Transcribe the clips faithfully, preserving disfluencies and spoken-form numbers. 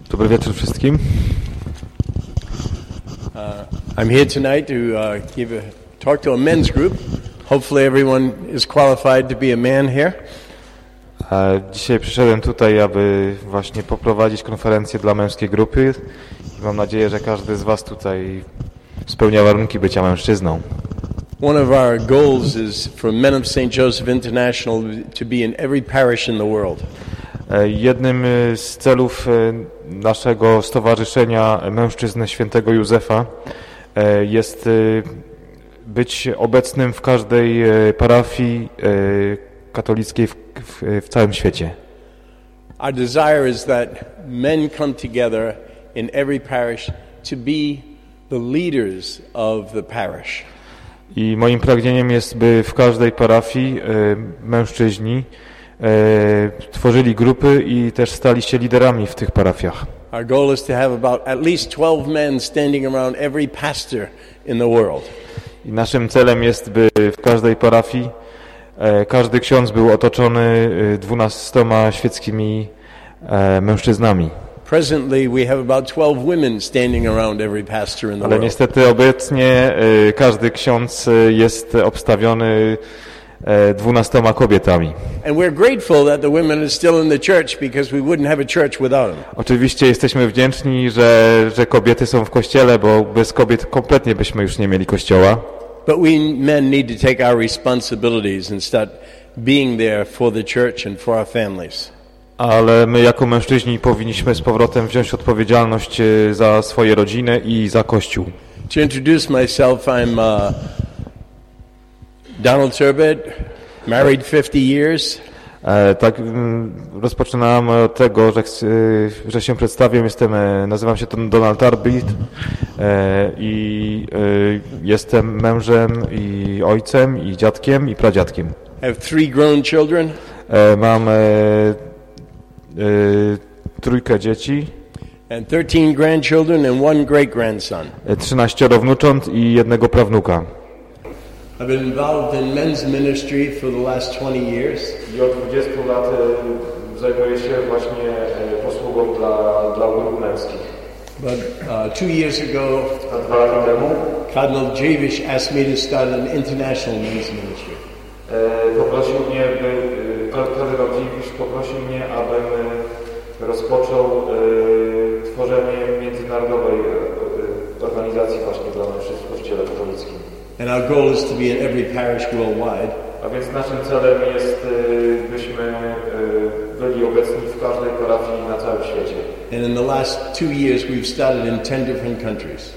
Dobry wieczór wszystkim. Uh, I'm here tonight to uh, give a talk to a men's group. Hopefully everyone is qualified to be a man here. Dzisiaj przyszedłem tutaj, aby właśnie poprowadzić konferencję dla męskiej grupy i mam nadzieję, że każdy z was tutaj spełnia warunki bycia mężczyzną. One of our goals is for Men of Saint Joseph International to be in every parish in the world. Jednym z celów naszego Stowarzyszenia Mężczyzn Świętego Józefa jest być obecnym w każdej parafii katolickiej w, w, w całym świecie. Our desire is that men come together in every parish to be the leaders of the parish. I moim pragnieniem jest, by w każdej parafii mężczyźni tworzyli grupy i też stali się liderami w tych parafiach. Our goal is to have about at least twelve men standing around every pastor in the world. I naszym celem jest, by w każdej parafii e, każdy ksiądz był otoczony dwunastoma świeckimi e, mężczyznami. Presently we have about twelve women standing around every pastor in the Ale world. niestety obecnie e, każdy ksiądz jest obstawiony dwunastoma kobietami. And we're grateful that the women are still in the church because we wouldn't have a church without them. Oczywiście jesteśmy wdzięczni, że, że kobiety są w kościele, bo bez kobiet kompletnie byśmy już nie mieli kościoła. But we men need to take our responsibilities and start being there for the church and for our families. Ale my jako mężczyźni powinniśmy z powrotem wziąć odpowiedzialność za swoje rodziny i za Kościół. To introduce myself, I'm uh, Donald Turbot, married fifty years. E, tak, rozpoczynam od tego, że, że się przedstawię. Jestem, nazywam się Donald Turbot e, i e, jestem mężem i ojcem i dziadkiem i pradziadkiem. I have three grown children. E, mam e, e, trójkę dzieci. And thirteen grandchildren and one great grandson. trzynaścioro wnucząt i jednego prawnuka. I've been involved in men's ministry for the last twenty years. I od dwudziestu lat zajmuję się właśnie posługą dla, dla grup męskich. But uh, two years ago, A dwa lata temu Cardinal Javish asked me to start an international men's ministry. e, poprosił mnie, by, kardynał Dziwisz poprosił mnie, abym rozpoczął e, tworzenie międzynarodowej e, organizacji właśnie dla mężczyzn w Kościele katolickim. And our goal is to be in every parish worldwide. A więc naszym celem jest, byśmy byli obecni w każdej parafii na całym świecie. And in the last two years we've started in ten different countries.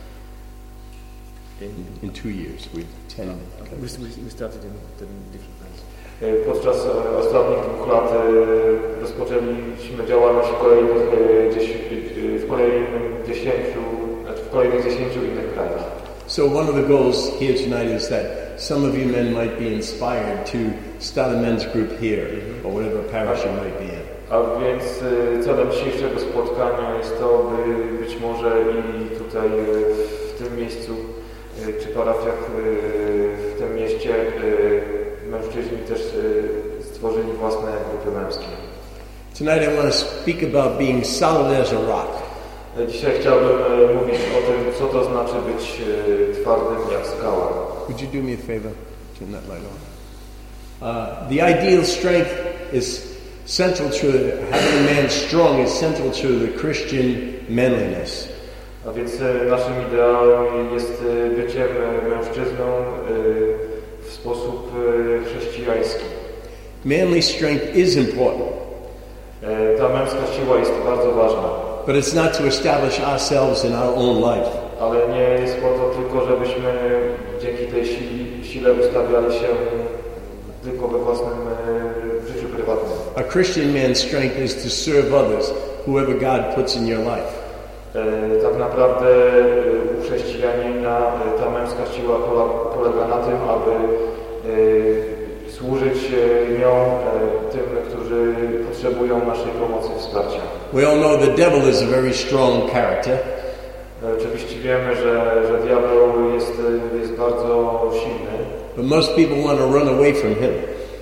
In, in two years we've ten. We, we started in ten different places. Podczas ostatnich dwóch lat rozpoczęliśmy działalność w kolejnych, w kolejnym dziesięciu, w kolejnych dziesięciu innych krajach. So one of the goals here tonight is that some of you men might be inspired to start a men's group here or whatever parish you might be in. A więc celem dzisiejszego spotkania jest to, by być może i tutaj w tym miejscu czy parafiach w tym mieście mężczyźni też stworzyli własne grupy męskie. Tonight I want to speak about being solid as a rock. Dzisiaj chciałbym mówić o tym, co to znaczy być twardym jak skała. Would you do me a favor? Turn that light on. Uh, the ideal strength is central to having a man strong is central to the Christian manliness. A więc naszym ideałem jest byciem mężczyzną w sposób chrześcijański. Manly strength is important. Ta męska siła jest bardzo ważna. But it's not to establish ourselves in our own life. Ale nie jest po to tylko, żebyśmy dzięki tej sile, sile ustawiali się tylko we własnym życiu prywatnym. A Christian man's strength is to serve others, whoever God puts in your life. Tak naprawdę u chrześcijanina ta męska siła polega na tym, aby służyć nią tym, którzy potrzebują naszej pomocy i wsparcia. We all know the devil is a very strong character. Oczywiście wiemy, że, że diabeł jest, jest bardzo silny. But most people want to run away from him.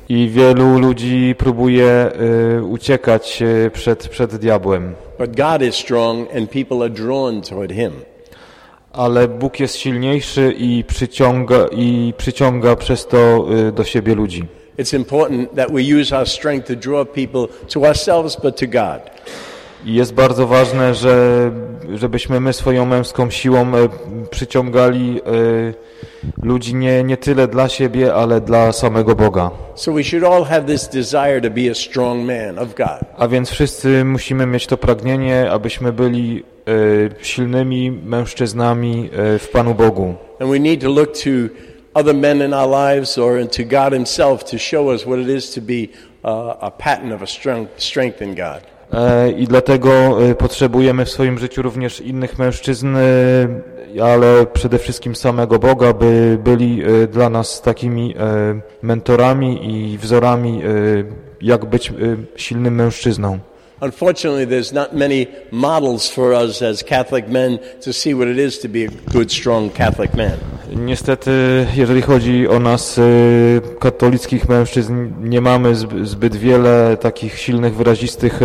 I wielu ludzi próbuje y, uciekać y, przed, przed diabłem. But God is strong and people are drawn toward him. Ale Bóg jest silniejszy i przyciąga, i przyciąga przez to y, do siebie ludzi. It's important that we use our strength to draw people to ourselves but to God. I jest bardzo ważne, że, żebyśmy my swoją męską siłą y, przyciągali y, ludzi nie, nie tyle dla siebie, ale dla samego Boga. So we should all have this desire to be a strong man of God. A więc wszyscy musimy mieć to pragnienie, abyśmy byli y, silnymi mężczyznami y, w Panu Bogu. And we need to look to other men in our lives or to God himself to show us what it is to be uh, a pattern of a strength, strength in God. I dlatego potrzebujemy w swoim życiu również innych mężczyzn, ale przede wszystkim samego Boga, by byli dla nas takimi mentorami i wzorami, jak być silnym mężczyzną. Unfortunately, there's not many models for us as Catholic men to see what it is to be a good, strong Catholic man. Niestety, jeżeli chodzi o nas, katolickich mężczyzn, nie mamy zbyt wiele takich silnych, wyrazistych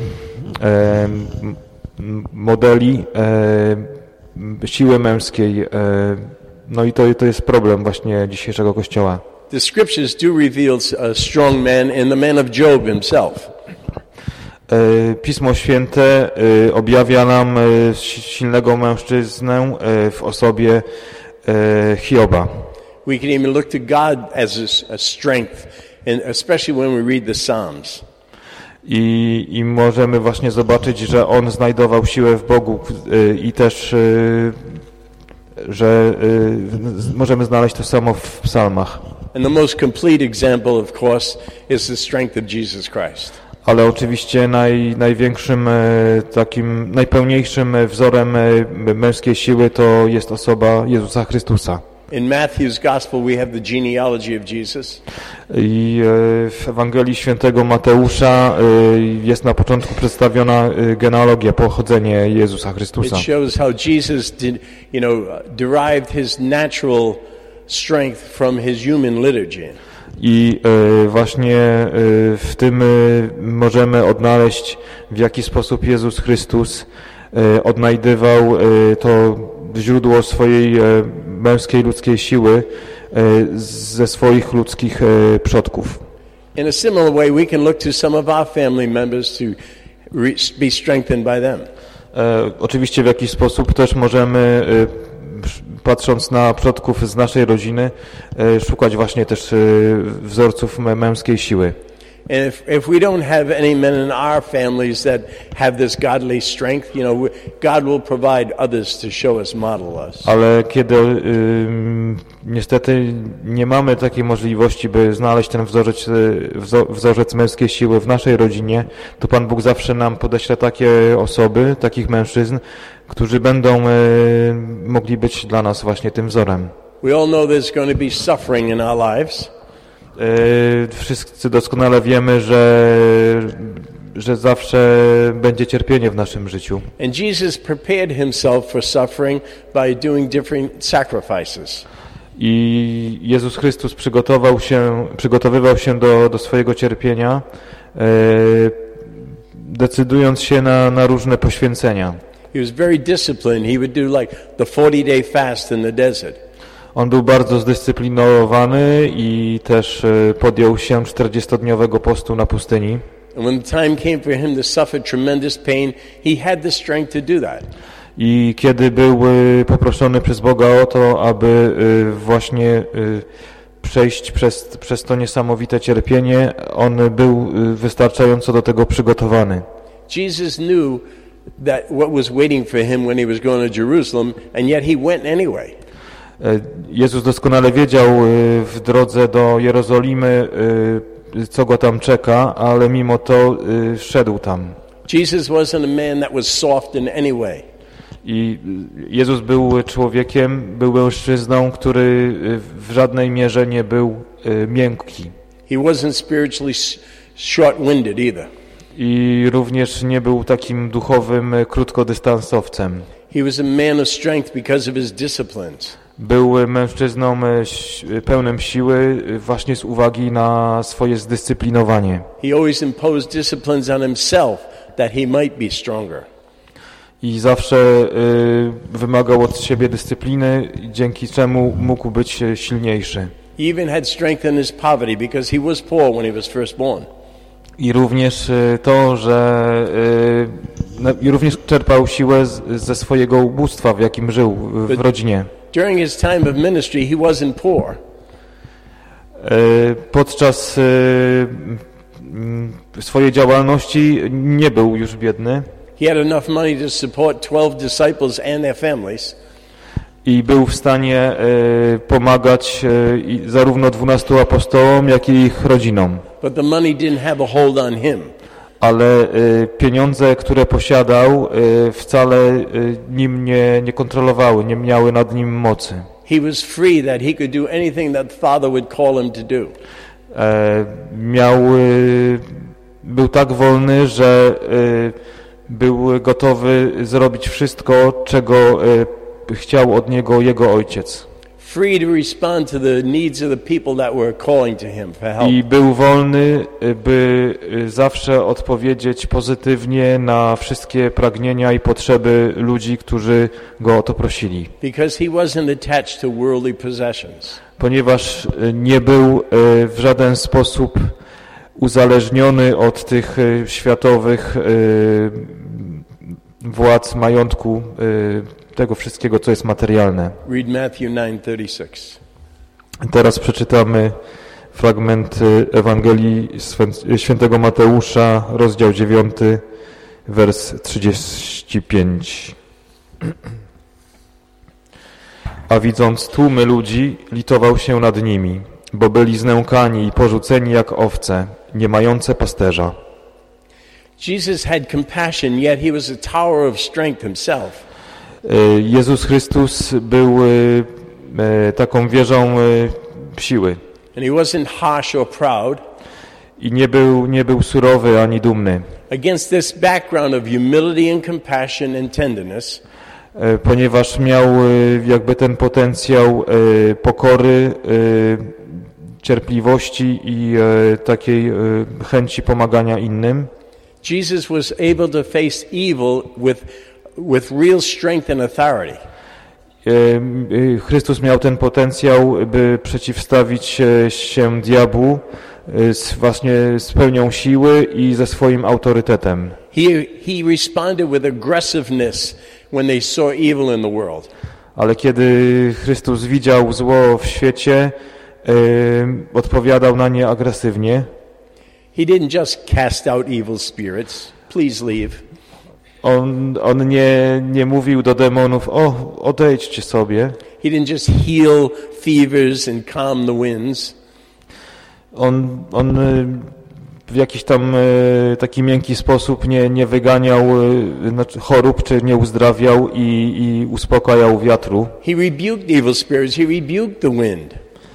modeli siły męskiej. No i to, to jest problem właśnie dzisiejszego Kościoła. The scriptures do reveal a strong man in the man of Job himself. Pismo Święte objawia nam silnego mężczyznę w osobie Hioba. We can even look to God as a, a strength, and especially when we read the Psalms. I, I możemy właśnie zobaczyć, że on znajdował siłę w Bogu i też, że możemy znaleźć to samo w psalmach. And the most complete example, of course, is the strength of Jesus Christ. Ale oczywiście naj, największym, takim najpełniejszym wzorem męskiej siły to jest osoba Jezusa Chrystusa. In Matthew's Gospel we have the genealogy of Jesus. I w Ewangelii Świętego Mateusza jest na początku przedstawiona genealogia, pochodzenie Jezusa Chrystusa. It shows how Jesus did, you know, derived his natural strength from his human liturgy. I właśnie w tym możemy odnaleźć, w jaki sposób Jezus Chrystus odnajdywał to źródło swojej męskiej, ludzkiej siły ze swoich ludzkich przodków. In a similar way, we can look to some of our family members to be strengthened by them. Oczywiście w jakiś sposób też możemy, patrząc na przodków z naszej rodziny, szukać właśnie też wzorców męskiej siły. And if, if we don't have any men in our families that have this godly strength, you know, God will provide others to show us, model us. Ale kiedy y, niestety nie mamy takiej możliwości, by znaleźć ten wzorzec, wzorzec męskiej siły w naszej rodzinie, to Pan Bóg zawsze nam podeśle takie osoby, takich mężczyzn, którzy będą y, mogli być dla nas właśnie tym wzorem. We all know there's going to be suffering in our lives. Wszyscy doskonale wiemy, że, że zawsze będzie cierpienie w naszym życiu. And Jesus prepared himself for suffering by doing different sacrifices. I Jezus Chrystus przygotował się, przygotowywał się do, do swojego cierpienia, decydując się na, na różne poświęcenia. He was very disciplined. He would do like the forty day fast in the desert. On był bardzo zdyscyplinowany i też podjął się czterdziestodniowego postu na pustyni. And when the time came for him to suffer tremendous pain, he had the strength to do that. I kiedy był poproszony przez Boga o to, aby właśnie przejść przez, przez to niesamowite cierpienie, on był wystarczająco do tego przygotowany. Jesus knew that what was waiting for him when he was going to Jerusalem, and yet he went anyway. Jezus doskonale wiedział w drodze do Jerozolimy, co go tam czeka, ale mimo to szedł tam. Jesus wasn't a man that was soft in any way. I Jezus był człowiekiem, był mężczyzną, który w żadnej mierze nie był miękki. He wasn't spiritually short-winded either. I również nie był takim duchowym krótkodystansowcem. He was a man of strength because of his disciplines. Był mężczyzną pełnym siły właśnie z uwagi na swoje zdyscyplinowanie. He always imposed disciplines on himself that he might be stronger. I zawsze y, wymagał od siebie dyscypliny, dzięki czemu mógł być silniejszy. He even had strength in his poverty because he was poor when he was first born. I również y, to, że y, no, i również czerpał siłę z, ze swojego ubóstwa, w jakim żył w, w rodzinie. During his time of ministry, he wasn't poor. Y, podczas y, y, swojej działalności nie był już biedny. He had enough money to support twelve disciples and their families. I był w stanie y, pomagać y, i zarówno dwunastu apostołom, jak i ich rodzinom. But the money didn't have a hold on him. Ale y, pieniądze, które posiadał, y, wcale y, nim nie, nie kontrolowały, nie miały nad nim mocy. He was free that he could do anything that Father would call him to do. E, miał, y, był tak wolny, że y, był gotowy zrobić wszystko, czego y, chciał od niego jego ojciec. Free to respond to the needs of the people that were calling to him for help. I był wolny, by zawsze odpowiedzieć pozytywnie na wszystkie pragnienia i potrzeby ludzi, którzy go o to prosili. Because he wasn't attached to worldly possessions. Ponieważ nie był w żaden sposób uzależniony od tych światowych władz, majątku, tego wszystkiego, co jest materialne. Read Matthew nine thirty-six. Teraz przeczytamy fragment Ewangelii Świętego Mateusza, rozdział dziewiąty, wers trzydziesty piąty. A widząc tłumy ludzi, litował się nad nimi, bo byli znękani i porzuceni jak owce, nie mające pasterza. Jesus had compassion, yet he was a tower of strength himself. Jezus Chrystus był taką wieżą siły. And he wasn't harsh or proud. I nie był, nie był surowy ani dumny. Against this background of humility and compassion and tenderness, ponieważ miał jakby ten potencjał pokory, cierpliwości i takiej chęci pomagania innym. Jesus was able to face evil with with real strength and authority. Chrystus miał ten potencjał, by przeciwstawić się diabłu z, właśnie z pełnią siły i ze swoim autorytetem. He he responded with aggressiveness when they saw evil in the world. Ale kiedy Chrystus widział zło w świecie, e, odpowiadał na nie agresywnie. He didn't just cast out evil spirits. Please leave. On, on nie, nie mówił do demonów, o, odejdźcie sobie. He didn't just heal fevers and calm the winds. On, on w jakiś tam taki miękki sposób nie, nie wyganiał znaczy chorób, czy nie uzdrawiał i, i uspokajał wiatru. He rebuked evil spirits. He rebuked the wind.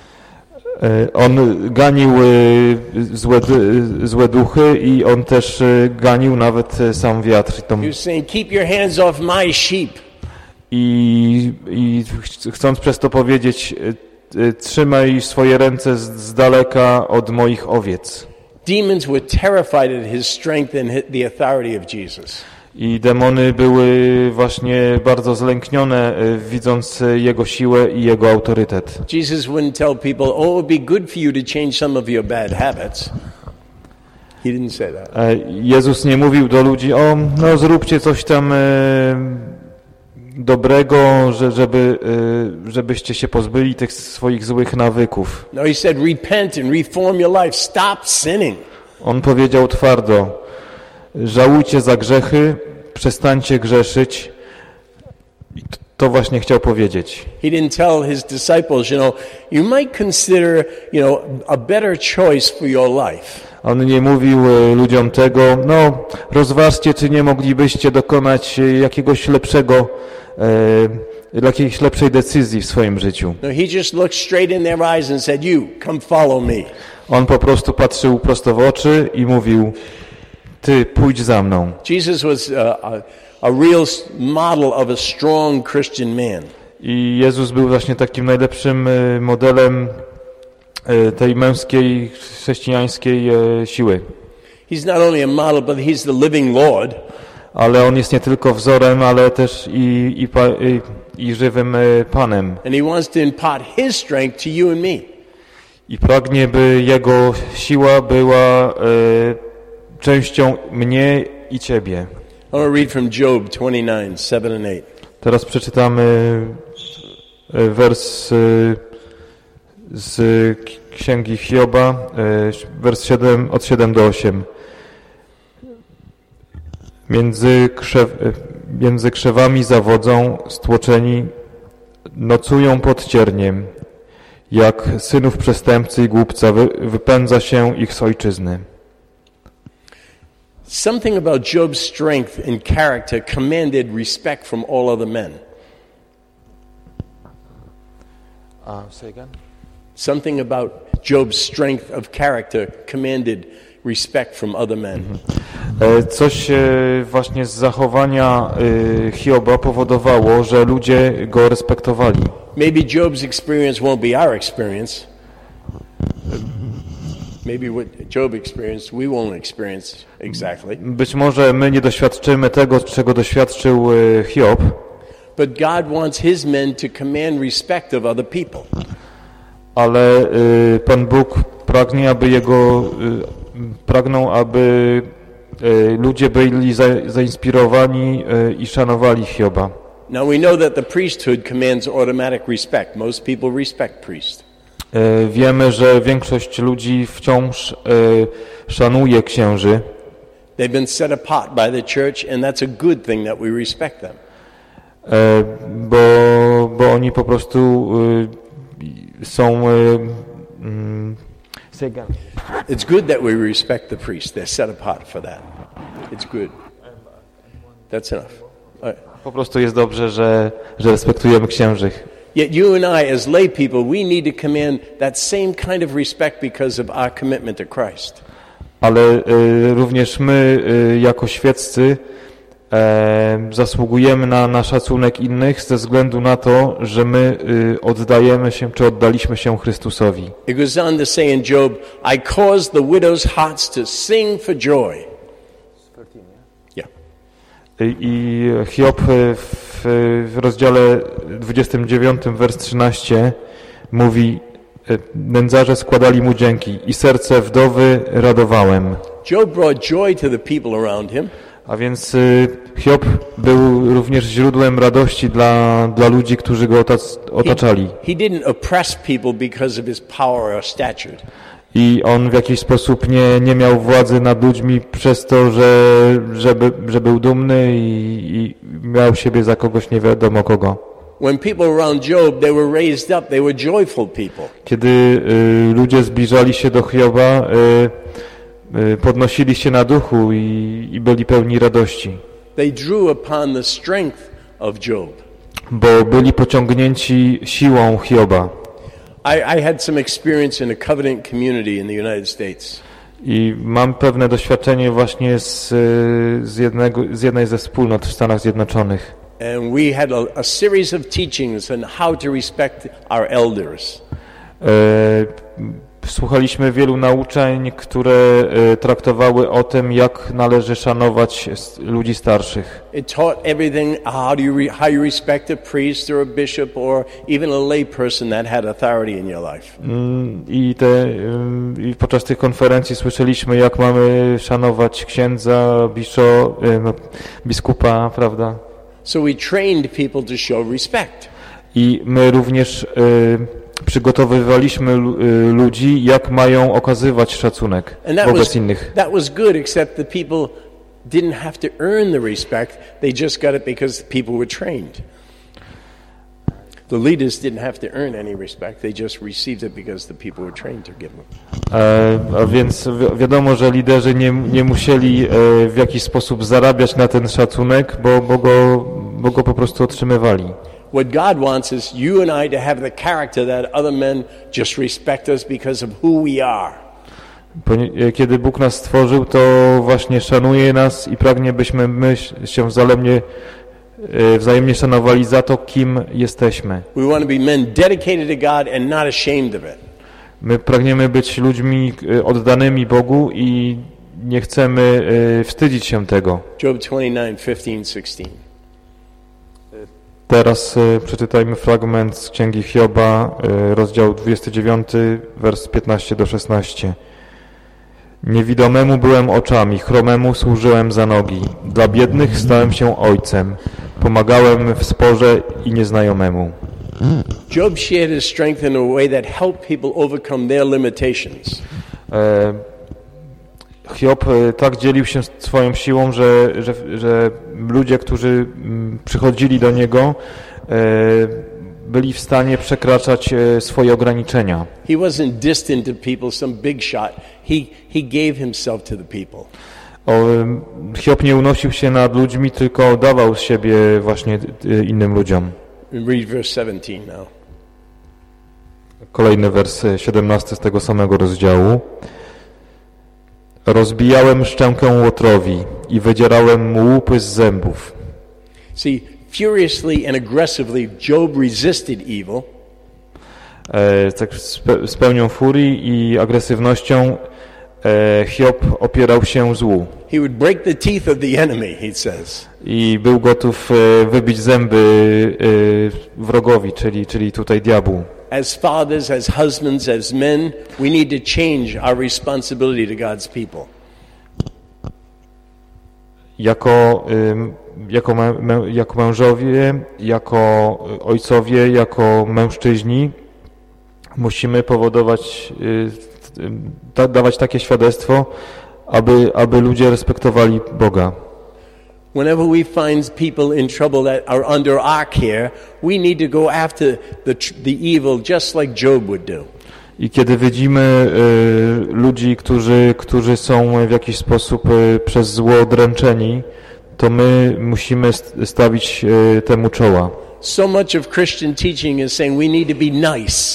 On ganił złe, złe duchy i on też ganił nawet sam wiatr. He was saying, "Keep your hands off my sheep." I, i chcąc przez to powiedzieć, trzymaj swoje ręce z, z daleka od moich owiec. Demons were terrified at his strength and the authority of Jesus. I demony były właśnie bardzo zlęknione, widząc jego siłę i jego autorytet. Jesus wouldn't tell people, "Oh, it would be good for you to change some of your bad habits." He didn't say that. Jezus nie mówił do ludzi, o, no zróbcie coś tam dobrego, że, żeby, żebyście się pozbyli tych swoich złych nawyków. No, he said, repent and reform your life. Stop sinning. On powiedział twardo, żałujcie za grzechy, przestańcie grzeszyć. I to właśnie chciał powiedzieć. He didn't tell his disciples, you know, you might consider, you know, a better choice for your life. On nie mówił ludziom tego, no rozważcie, czy nie moglibyście dokonać jakiegoś lepszego, e, jakiejś lepszej decyzji w swoim życiu. No, he just looked straight in their eyes and said, you, come follow me. On po prostu patrzył prosto w oczy i mówił, ty pójdź za mną. Jesus was a, a, a real model of a strong Christian man. I Jezus był właśnie takim najlepszym modelem tej męskiej, chrześcijańskiej siły. He's not only a model, but he's the living Lord. Ale on jest nie tylko wzorem, ale też i, i, i, i żywym Panem. And he wants to impart his strength to you and me. I pragnie, by jego siła była e, częścią mnie i ciebie. I want to read from Job twenty-nine, seven and eight. Teraz przeczytamy wers z Księgi Hioba, wers siedem, od siedem do osiem. Między, krzew, między krzewami zawodzą stłoczeni, nocują pod cierniem. Jak synów przestępcy i głupca wy, wypędza się ich z ojczyzny. Something about Job's strength and character commanded respect from all other men. Uh, say again? Something about Job's strength of character commanded respect from other men. Coś właśnie z zachowania Hioba powodowało, że ludzie go respektowali. Maybe Job's experience won't be our experience. Maybe what Job experienced, we won't experience exactly. Być może my nie doświadczymy tego, czego doświadczył Hiob. But God wants his men to command respect of other people. Ale y, Pan Bóg pragnie, aby jego y, pragnął, aby y, ludzie byli za, zainspirowani y, i szanowali Hioba. Now we know that the priesthood commands automatic respect. Most people respect priests. Y, wiemy, że większość ludzi wciąż y, szanuje księży. They've been set apart by the church, and that's a good thing that we respect them. Y, bo, bo oni po prostu y, są y, y, It's good that we respect the priests. They're set apart for that. It's good. That's enough. All right. Po prostu jest dobrze, że, że respektujemy księży. Yet you and I, as lay people, we need to command that same kind of respect because of our commitment to Christ. Ale y, również my, y, jako świeccy, e, zasługujemy na, na szacunek innych ze względu na to, że my y, oddajemy się, czy oddaliśmy się Chrystusowi. It goes on to say in Job, I caused the widows' hearts to sing for joy. Yeah. I, i Hiob w, w rozdziale dwudziestym dziewiątym, wers trzynaście mówi: nędzarze składali mu dzięki i serce wdowy radowałem. Job brought joy to the people around him. A więc Hiob był również źródłem radości dla, dla ludzi, którzy go otaczali. He, he didn't oppress people because of his power or stature. I on w jakiś sposób nie, nie miał władzy nad ludźmi przez to, że, że, by, że był dumny i, i miał siebie za kogoś nie wiadomo kogo. When people around Job, they were raised up, they were joyful people. Kiedy y, ludzie zbliżali się do Hioba, y, y, podnosili się na duchu i, i byli pełni radości. They drew upon the strength of Job. Bo byli pociągnięci siłą Hioba. I, I had some experience in a covenant community in the United States. I mam pewne doświadczenie właśnie z, z, jednego, z jednej ze wspólnot w Stanach Zjednoczonych. And we had a, a series of teachings on how to respect our elders. E, Słuchaliśmy wielu nauczeń, które e, traktowały o tym, jak należy szanować ludzi starszych. It taught everything how do you re, how you respect a priest or a bishop or even a lay person that had authority in your life. I, te, I podczas tych konferencji słyszeliśmy, jak mamy szanować księdza, biszo, biskupa, prawda? So we trained people to show respect. I my również y, przygotowywaliśmy y, ludzi, jak mają okazywać szacunek wobec was, innych. That was good, except the people didn't have to earn the respect. They just got it because people were trained. The leaders didn't have to earn any respect. They just received it because the people were trained to give them. E, a więc wi- wiadomo, że liderzy nie, nie musieli e, w jakiś sposób zarabiać na ten szacunek, bo, bo, go, bo go po prostu otrzymywali. What God wants is you and I to have the character that other men just respect us because of who we are. Kiedy Bóg nas stworzył, to właśnie szanuje nas i pragnie, byśmy my się wzajemnie, wzajemnie szanowali za to, kim jesteśmy. We want to be men dedicated to God and not ashamed of it. My pragniemy być ludźmi oddanymi Bogu i nie chcemy wstydzić się tego. Job twenty-nine, fifteen, sixteen. Teraz przeczytajmy fragment z Księgi Hioba, rozdział dwudziesty dziewiąty, wers piętnaście do szesnastu. Niewidomemu byłem oczami, chromemu służyłem za nogi. Dla biednych stałem się ojcem. Pomagałem w sporze i nieznajomemu. Job shared his strength in a way that helped people overcome their limitations. E, Hiob tak dzielił się swoją siłą, że, że, że ludzie, którzy przychodzili do niego, e, byli w stanie przekraczać swoje ograniczenia. He wasn't distant to people, some big shot. He he gave himself to the people. O, Hiob nie unosił się nad ludźmi, tylko dawał z siebie właśnie innym ludziom. Read verse seventeen now. Kolejny wers siedemnasty z tego samego rozdziału. Rozbijałem szczękę łotrowi i wydzierałem mu łupy z zębów. See, furiously and aggressively Job resisted evil. E, tak z, pe- z pełnią furii i agresywnością e, Hiob opierał się złu. He would break the teeth of the enemy, he says. I był gotów e, wybić zęby e, wrogowi, czyli, czyli tutaj diabłu. As fathers, as husbands, as men, we need to change our responsibility to God's people. Jako, jako, mę, jako mężowie, jako ojcowie, jako mężczyźni musimy powodować, da, dawać takie świadectwo, aby, aby ludzie respektowali Boga. Whenever we find people in trouble that are under our care, we need to go after the, the evil just like Job would do. I kiedy widzimy y, ludzi, którzy, którzy są w jakiś sposób y, przez zło odręczeni, to my musimy stawić y, temu czoła. So much of Christian teaching is saying we need to be nice.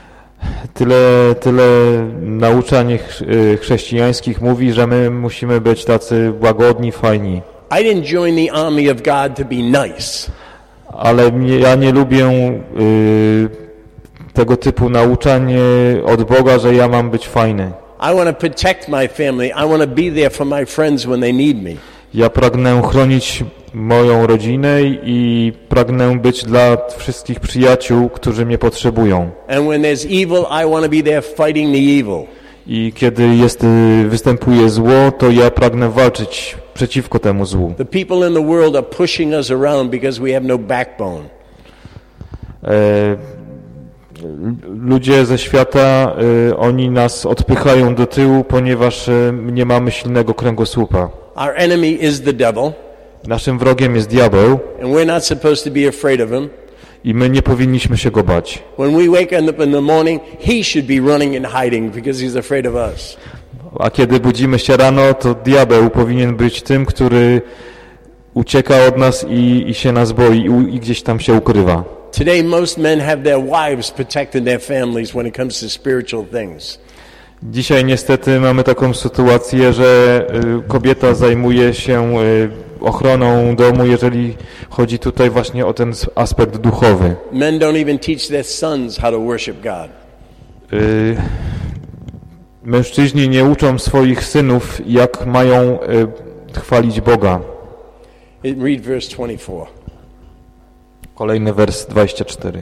Tyle, tyle nauczań chrześcijańskich mówi, że my musimy być tacy łagodni, fajni. I didn't join the army of God to be nice. Ale mnie, ja nie lubię y, tego typu nauczań od Boga, że ja mam być fajny. I want to protect my family. I want to be there for my friends when they need me. Ja pragnę chronić moją rodzinę i pragnę być dla wszystkich przyjaciół, którzy mnie potrzebują. And when there's evil, I want to be there fighting the evil. I kiedy jest, występuje zło, to ja pragnę walczyć przeciwko temu złu. The people in the world are pushing us around because we have no backbone. E, ludzie ze świata, e, oni nas odpychają do tyłu, ponieważ e, nie mamy silnego kręgosłupa. Our enemy is the devil. Naszym wrogiem jest diabeł. And we're not supposed to be afraid of him. I my nie powinniśmy się go bać. When we wake up in the morning, he should be running and hiding because he's afraid of us. A kiedy budzimy się rano, to diabeł powinien być tym, który ucieka od nas i, i się nas boi i, i gdzieś tam się ukrywa. Today most men have their wives protecting their families when it comes to spiritual things. Dzisiaj niestety mamy taką sytuację, że y, kobieta zajmuje się y, ochroną domu, jeżeli chodzi tutaj właśnie o ten aspekt duchowy. Men don't even teach their sons how to worship God. Y, mężczyźni nie uczą swoich synów, jak mają y, chwalić Boga. Read verse twenty-four. Kolejny wers dwudziesty czwarty.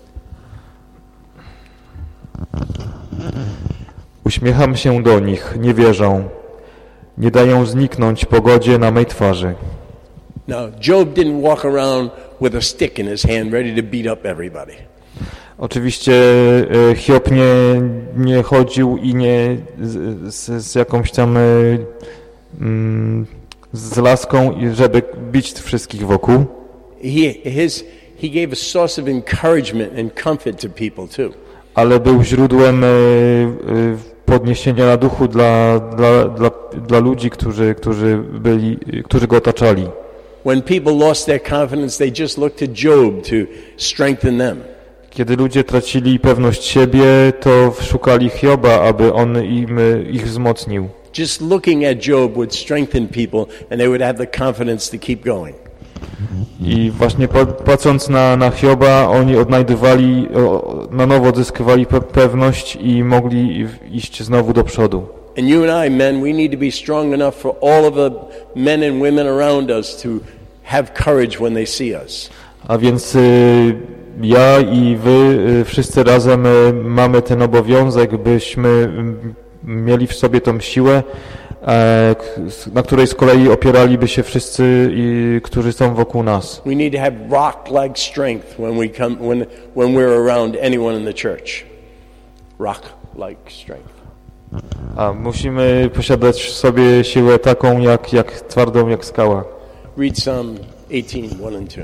Uśmiecham się do nich, nie wierzą. Nie dają zniknąć pogodzie na mej twarzy. Now, Job didn't walk around with a stick in his hand ready to beat up everybody. Oczywiście Hiob nie, nie chodził i nie z, z, z jakąś tam mm, z laską, żeby bić wszystkich wokół. He, his, he gave a source of encouragement and comfort to people too. Ale był źródłem podniesienia na duchu dla, dla, dla, dla ludzi, którzy, którzy, byli, którzy go otaczali. When people lost their confidence, they just looked to Job to strengthen them. Kiedy ludzie tracili pewność siebie, to szukali Hioba, aby on im ich wzmocnił. Just looking at Job would strengthen people and they would have the confidence to keep going. I właśnie patrząc na, na Hioba, oni odnajdywali, na nowo odzyskiwali pe- pewność i mogli iść znowu do przodu. And you and I, men, we need to be strong enough for all of the men and women around us to have courage when they see us. A więc y, ja i wy y, wszyscy razem y, mamy ten obowiązek, byśmy y, mieli w sobie tą siłę, e, k, na której z kolei opieraliby się wszyscy, y, którzy są wokół nas. We need to have rock-like strength when we come when when we're around anyone in the church. Rock-like strength. A musimy posiadać w sobie siłę taką, jak, jak twardą jak skała. Read Psalm eighteen, one and two.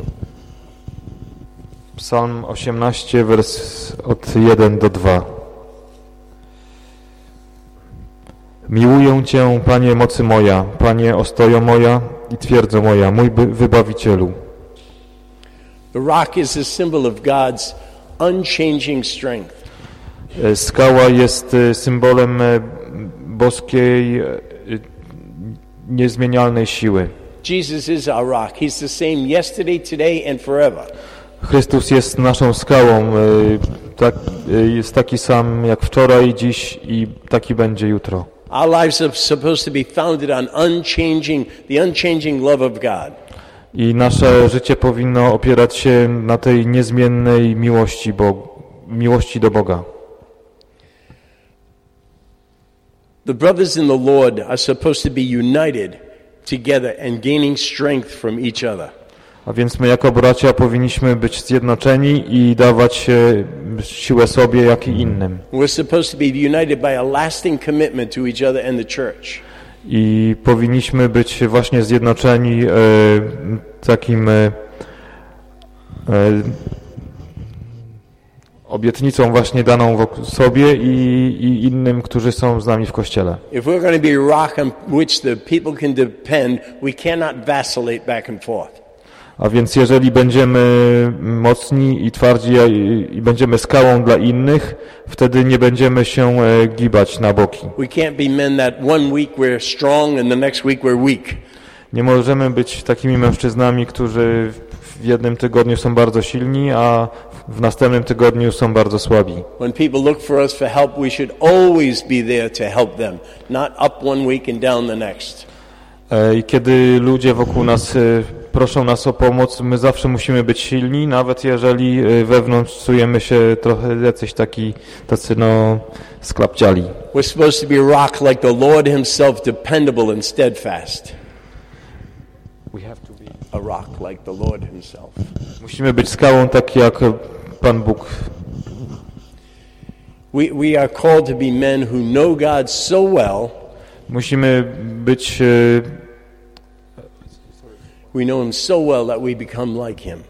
Psalm osiemnaście, wers od jeden do dwa. Miłuję Cię, Panie mocy moja, Panie ostojo moja i twierdzo moja, mój wybawicielu. The rock is a symbol of God's unchanging strength. Skała jest symbolem boskiej, niezmienialnej siły. Jesus is our rock. He's the same yesterday, today and forever. Chrystus jest naszą skałą, tak, jest taki sam jak wczoraj, dziś i taki będzie jutro. Our lives are supposed to be founded on unchanging, the unchanging love of God. I nasze życie powinno opierać się na tej niezmiennej miłości, Bo, miłości do Boga. The brothers in the Lord are supposed to be united together and gaining strength from each other. A więc my jako bracia powinniśmy być zjednoczeni i dawać siłę sobie, jak i innym. We're supposed to be united by a lasting commitment to each other and the church. I powinniśmy być właśnie zjednoczeni e, takim e, e, obietnicą właśnie daną sobie i, i innym, którzy są z nami w Kościele. If we're going to be a rock on which the people can depend, we cannot vacillate back and forth. A więc jeżeli będziemy mocni i twardzi i, i będziemy skałą dla innych, wtedy nie będziemy się e, gibać na boki. We can't be men that one week we're strong and the next week we're weak. Nie możemy być takimi mężczyznami, którzy w jednym tygodniu są bardzo silni, a w następnym tygodniu są bardzo słabi. When people look for us for help, we should always be there to help them, not up one week and down the next. I kiedy ludzie wokół nas proszą nas o pomoc, my zawsze musimy być silni, nawet jeżeli wewnątrz czujemy się trochę jacyś taki, tacy no sklapciali. We're supposed to be a rock like the Lord himself, dependable and steadfast. We have to be a rock like the Lord himself. Musimy być skałą tak jak Pan Bóg. We we are called to be men who know God so well. Musimy być We know him so well that we become like him.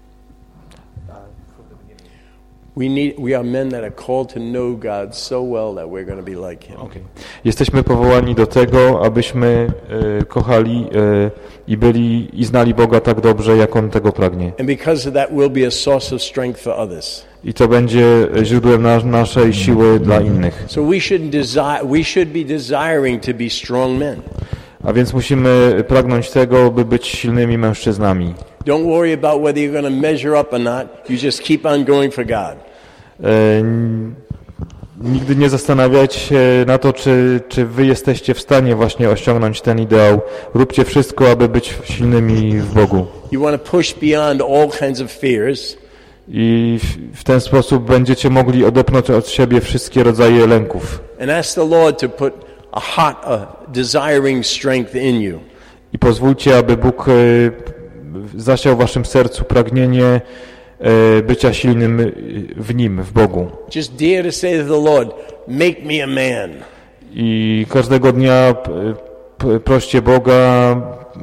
We need we are men that are called to know God so well that we're going to be like him. Okay. Jesteśmy powołani do tego, abyśmy e, kochali e, i byli i znali Boga tak dobrze, jak on tego pragnie. And because of that we'll be a source of strength for others. I to będzie źródłem na, naszej siły dla innych. So we should desire we should be desiring to be strong men. A więc musimy pragnąć tego, by być silnymi mężczyznami. Don't worry about whether you're going to measure up or not. You just keep on going for God. E, nigdy nie zastanawiajcie się na to, czy, czy wy jesteście w stanie właśnie osiągnąć ten ideał. Róbcie wszystko, aby być silnymi w Bogu. You want to push beyond all kinds of fears. I w, w ten sposób będziecie mogli odepchnąć od siebie wszystkie rodzaje lęków. And ask the Lord to put a hot, a desiring strength in you. I pozwólcie, aby Bóg e, zasiał w waszym sercu pragnienie e, bycia silnym w Nim, w Bogu. Just dare to say to the Lord, make me a man. I każdego dnia p, p, proście Boga, e,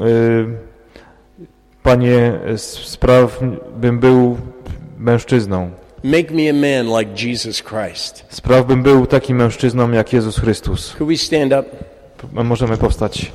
Panie, spraw, bym był mężczyzną. Make me a man like Jesus Christ. Spraw, bym był takim mężczyzną jak Jezus Chrystus. Could we stand up? Możemy powstać.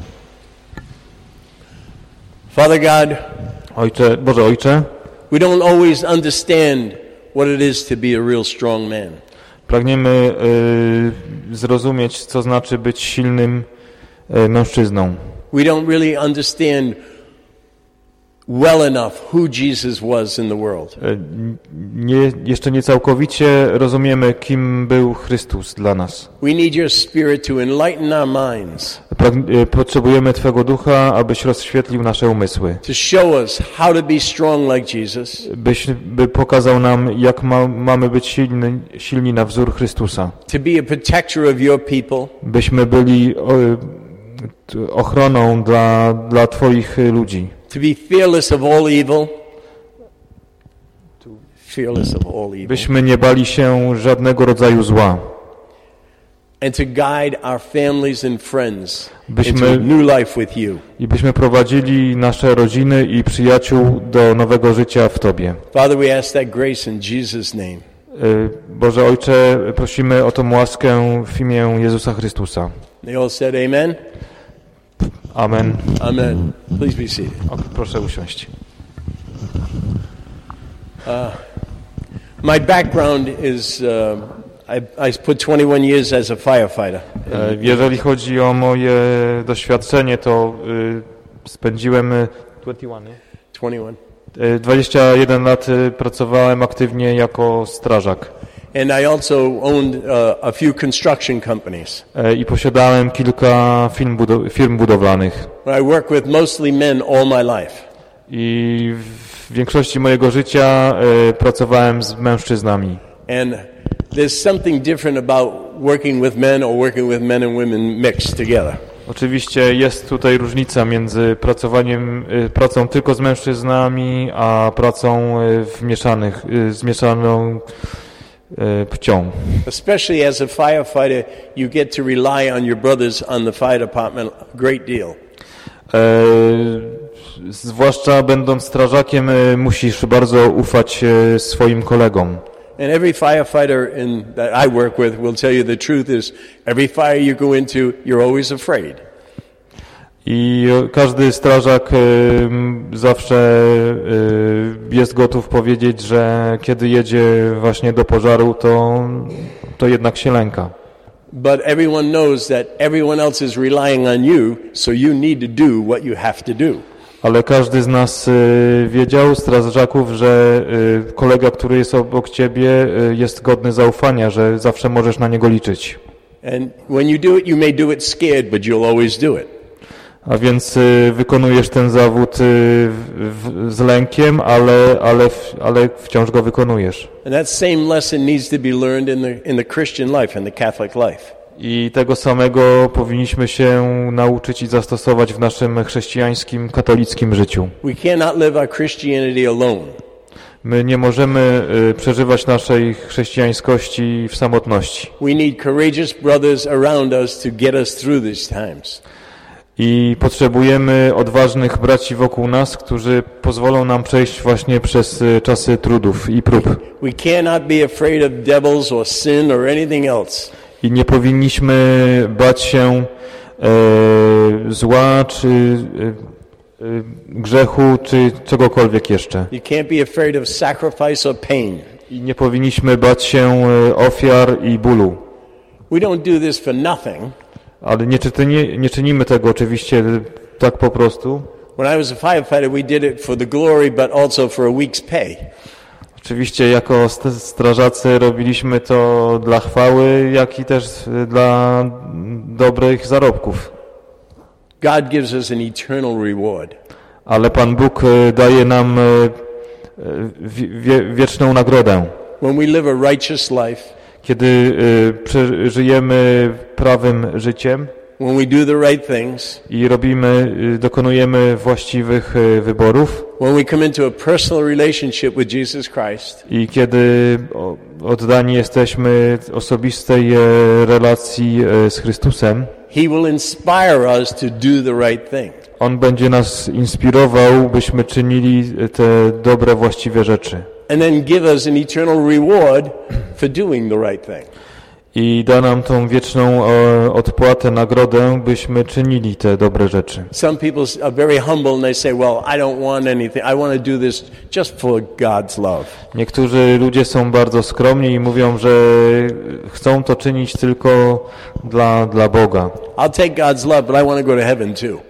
Father God, Ojcze, Boże Ojcze, we don't always understand what it is to be a real strong man. Pragniemy y, zrozumieć, co znaczy być silnym y, mężczyzną. We don't really understand well enough who Jesus was in the world. Y, nie, jeszcze nie całkowicie rozumiemy, kim był Chrystus dla nas. We need your spirit to enlighten our minds. Prag- y, potrzebujemy Twego Ducha, abyś rozświetlił nasze umysły. To show us how to be strong like Jesus. Byś, by pokazał nam, jak ma, mamy być silni, silni na wzór Chrystusa. To be a protector of your people. Byśmy byli o, t- ochroną dla, dla Twoich ludzi. To be fearless of all evil. To fearless of all evil. Byśmy nie bali się żadnego rodzaju zła. And to guide our families and friends Byśmy- into a new life with you. I byśmy prowadzili nasze rodziny i przyjaciół do nowego życia w Tobie. Father, we ask that grace in Jesus' name. Y, Boże Ojcze, prosimy o tą łaskę w imię Jezusa Chrystusa. They all said amen. Amen. Amen. Please be seated. O, proszę usiąść. My background is uh, I, I put twenty-one years as a firefighter. E, Jeżeli chodzi o moje doświadczenie, to y, spędziłem y, dwadzieścia jeden, nie? twenty-one. Y, dwadzieścia jeden lat y, pracowałem aktywnie jako strażak. And I also owned uh, a few construction companies. E, I posiadałem kilka firm, budow- firm budowlanych. I work with mostly men all my life. I w większości mojego życia e, pracowałem z mężczyznami. And there's something different about working with men or working with men and women mixed together. Oczywiście jest tutaj różnica między pracowaniem, e, pracą tylko z mężczyznami, a pracą e, w mieszanych, e, zmieszaną e, płcią. Especially as a firefighter, you get to rely on your brothers on the fire department a great deal. E, zwłaszcza będąc strażakiem e, musisz bardzo ufać e, swoim kolegom. And every firefighter in, that I work with will tell you the truth is every fire you go into, you're always afraid. I każdy strażak e, m, zawsze e, jest gotów powiedzieć, że kiedy jedzie właśnie do pożaru, to, to jednak się lęka. But everyone knows that everyone else is relying on you, so you need to do what you have to do. Ale każdy z nas e, wiedział, strażaków, że e, kolega, który jest obok ciebie, e, jest godny zaufania, że zawsze możesz na niego liczyć. And when you do it, you may do it scared, but you'll always do it. A więc y, wykonujesz ten zawód y, w, w, z lękiem, ale, ale, w, ale wciąż go wykonujesz. And that same lesson needs to be learned in the in the Christian life, in the Catholic life. I tego samego powinniśmy się nauczyć i zastosować w naszym chrześcijańskim, katolickim życiu. We cannot live our Christianity alone. My nie możemy y, przeżywać naszej chrześcijańskości w samotności. We need courageous brothers around us to get us through these times. I potrzebujemy odważnych braci wokół nas, którzy pozwolą nam przejść właśnie przez y, czasy trudów i prób. We cannot be afraid of devils or sin or anything else. I nie powinniśmy bać się e, zła, czy e, e, grzechu, czy czegokolwiek jeszcze. You can't be afraid of sacrifice or pain. I nie powinniśmy bać się e, ofiar i bólu. We don't do this for nothing. Ale nie, czyni, nie czynimy tego oczywiście tak po prostu. When I was a firefighter, we did it for the glory, but also for a week's pay. Oczywiście jako st- strażacy robiliśmy to dla chwały, jak i też dla dobrych zarobków. God gives us an eternal reward. Ale Pan Bóg e, daje nam e, wie, wieczną nagrodę. When we live a righteous life, Kiedy y, przeżyjemy prawym życiem when we do the right things, i robimy, y, dokonujemy właściwych y, wyborów when we come into a personal relationship with Jesus Christ, i kiedy o, oddani jesteśmy osobistej e, relacji e, z Chrystusem, He will inspire us to do the right thing. On będzie nas inspirował, byśmy czynili te dobre, właściwe rzeczy. And then give us an eternal reward for doing the right thing. i da nam tą wieczną e, odpłatę, nagrodę, byśmy czynili te dobre rzeczy. Some people are very humble and they say, well, I don't want anything. I want to do this just for God's love. Niektórzy ludzie są bardzo skromni i mówią, że chcą to czynić tylko dla, dla Boga. I'll take God's love, but I want to go to heaven too.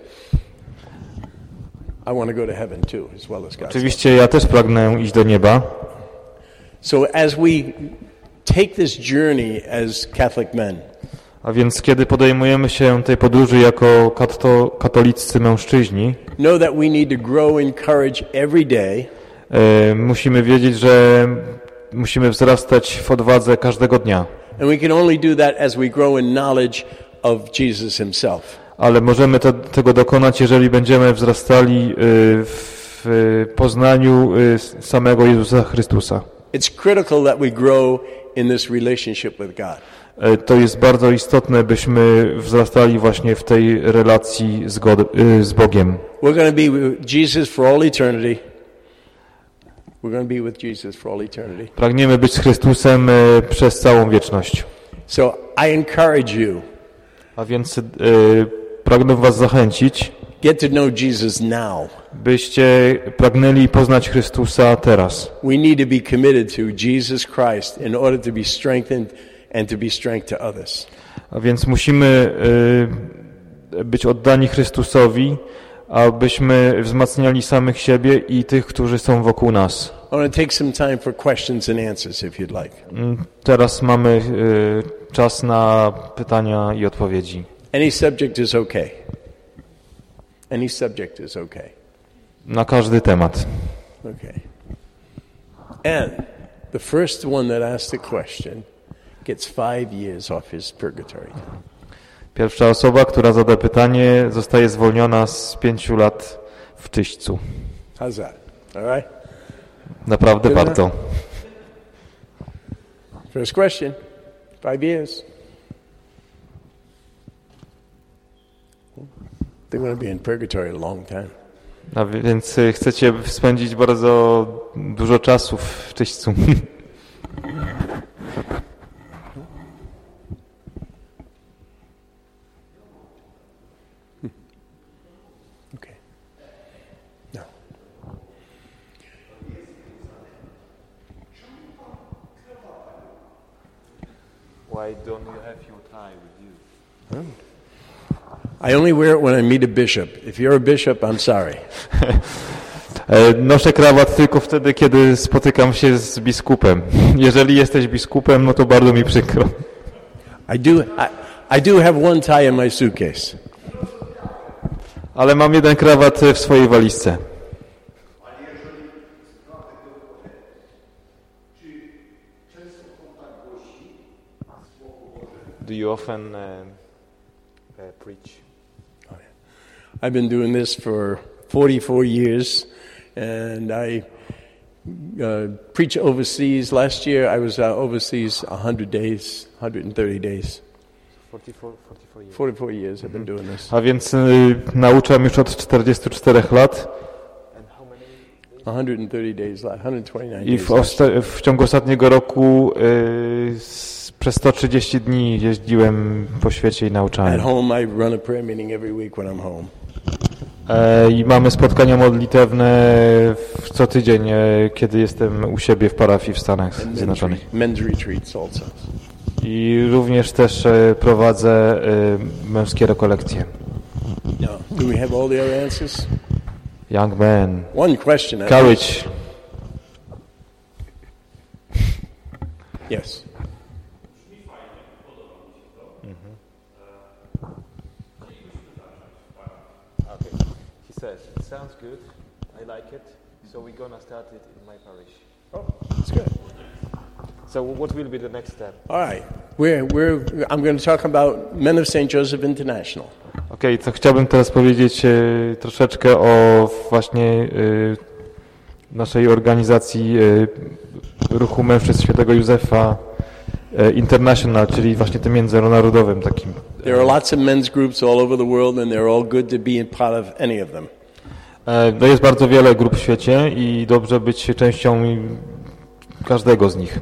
I want to go to heaven too, as well as God's Oczywiście ja też pragnę iść do nieba. So as we take this journey as Catholic men, A więc kiedy podejmujemy się tej podróży jako kato, katoliccy mężczyźni, know that we need to grow in courage every day. e, musimy wiedzieć, że musimy wzrastać w odwadze każdego dnia. And we can only do that as we grow in knowledge of Jesus himself. Ale możemy to, tego dokonać, jeżeli będziemy wzrastali e, w poznaniu e, samego Jezusa Chrystusa. It's critical that we grow in this relationship with God. E, to jest bardzo istotne, byśmy wzrastali właśnie w tej relacji z, God, e, z Bogiem. We're going to be with Jesus for all eternity. We're going to be with Jesus for all eternity. Pragniemy być z Chrystusem e, przez całą wieczność. So I encourage you, A więc e, pragnę was zachęcić, get to know Jesus now. byście pragnęli poznać Chrystusa teraz. We need to be committed to Jesus Christ in order to be strengthened and to be strength to others. A więc musimy y, być oddani Chrystusowi, abyśmy wzmacniali samych siebie i tych, którzy są wokół nas. I want to take some time for questions and answers if you'd like. Mm, Teraz mamy y, czas na pytania i odpowiedzi. Any subject is okay. Any subject is okay. Na każdy temat. Okay. And the first one that asks the question gets five years off his purgatory. Pierwsza osoba, która zada pytanie, zostaje zwolniona z pięciu lat w czyśćcu. How's that? All right? Naprawdę Tyle? warto. First question. Five years. They're going to be in purgatory a long time. A więc y, chcecie spędzić bardzo dużo czasu w czyśćcu. Okay. No. Why don't you have your tie with you? I only wear it when I meet a bishop. If you're a bishop, I'm sorry. E, Noszę krawat tylko wtedy, kiedy spotykam się z biskupem. Jeżeli jesteś biskupem, no to bardzo mi przykro. I do I, I do have one tie in my suitcase. Ale mam jeden krawat w swojej walizce. Do you often uh, uh, preach? I've been doing this for forty-four years, and I uh, preach overseas. Last year, I was uh, overseas one hundred days, one hundred thirty days. forty-four, forty-four years. forty-four years I've been doing this. A więc y, nauczam już od czterdziestu czterech lat one hundred thirty days, one hundred twenty-nine i days. w, osta- w ciągu ostatniego roku y, s- przez sto trzydzieści dni jeździłem po świecie i At nauczałem. home, I run a prayer meeting every week when I'm home. E, I mamy spotkania modlitewne w- co tydzień, e, kiedy jestem u siebie w parafii w Stanach And men's, Zjednoczonych. re- men's retreats also. I również też e, prowadzę e, męskie rekolekcje. Now, do we have all the other answers? Young man, One question. at courage. least. Yes. Okay. He says, it sounds good, I like it, so we're gonna start it in my parish. Oh, that's good. So what will be the next step? All right. We're, we're, I'm going to talk about Men of Saint Joseph International. Okej, to chciałbym teraz powiedzieć e, troszeczkę o właśnie e, naszej organizacji e, Ruchu Mężczyzn Świętego Józefa e, International, czyli właśnie tym międzynarodowym takim. There are lots of men's groups all over the world, and they're all good to be a part of any of them. E, no jest bardzo wiele grup w świecie i dobrze być częścią każdego z nich.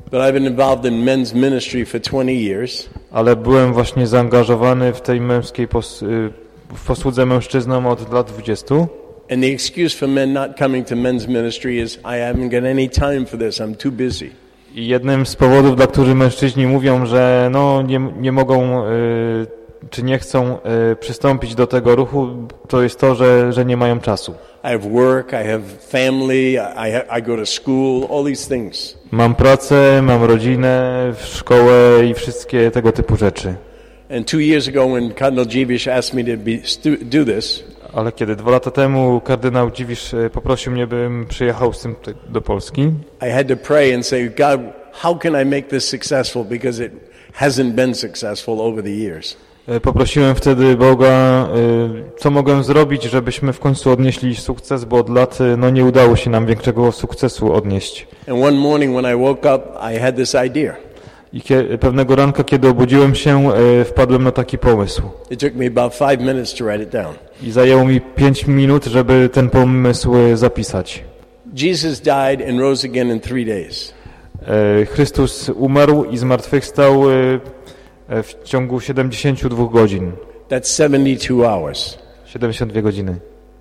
But I've been involved in men's ministry for twenty years. Ale byłem właśnie zaangażowany w tej męskiej pos, w posłudze mężczyznom od lat dwudziestu. And the excuse for men not coming to men's ministry is I haven't got any time for this. I'm too busy. I jednym z powodów, dla których mężczyźni mówią, że no nie, nie mogą y, czy nie chcą y, przystąpić do tego ruchu, to jest to, że, że nie mają czasu. I have work, I have family, I, ha- I go to school, all these things. Mam pracę, mam rodzinę, szkołę i wszystkie tego typu rzeczy. And two years ago when Cardinal Dziwisz asked me to be, stu- do this, Ale kiedy dwa lata temu kardynał Dziwisz poprosił mnie, bym przyjechał z tym do Polski, I had to pray and say, God, how can I make this successful? Because it hasn't been successful over the years. poprosiłem wtedy Boga, co mogę zrobić, żebyśmy w końcu odnieśli sukces, bo od lat no, nie udało się nam większego sukcesu odnieść. And one morning when I woke up, I had this idea. I kie- pewnego ranka, kiedy obudziłem się, wpadłem na taki pomysł. It took me about five minutes to write it down. I zajęło mi pięć minut, żeby ten pomysł zapisać. Jesus died and rose again in three days. Chrystus umarł i zmartwychwstał w ciągu siedemdziesięciu dwóch godzin. That's seventy-two hours. siedemdziesiąt dwie godziny.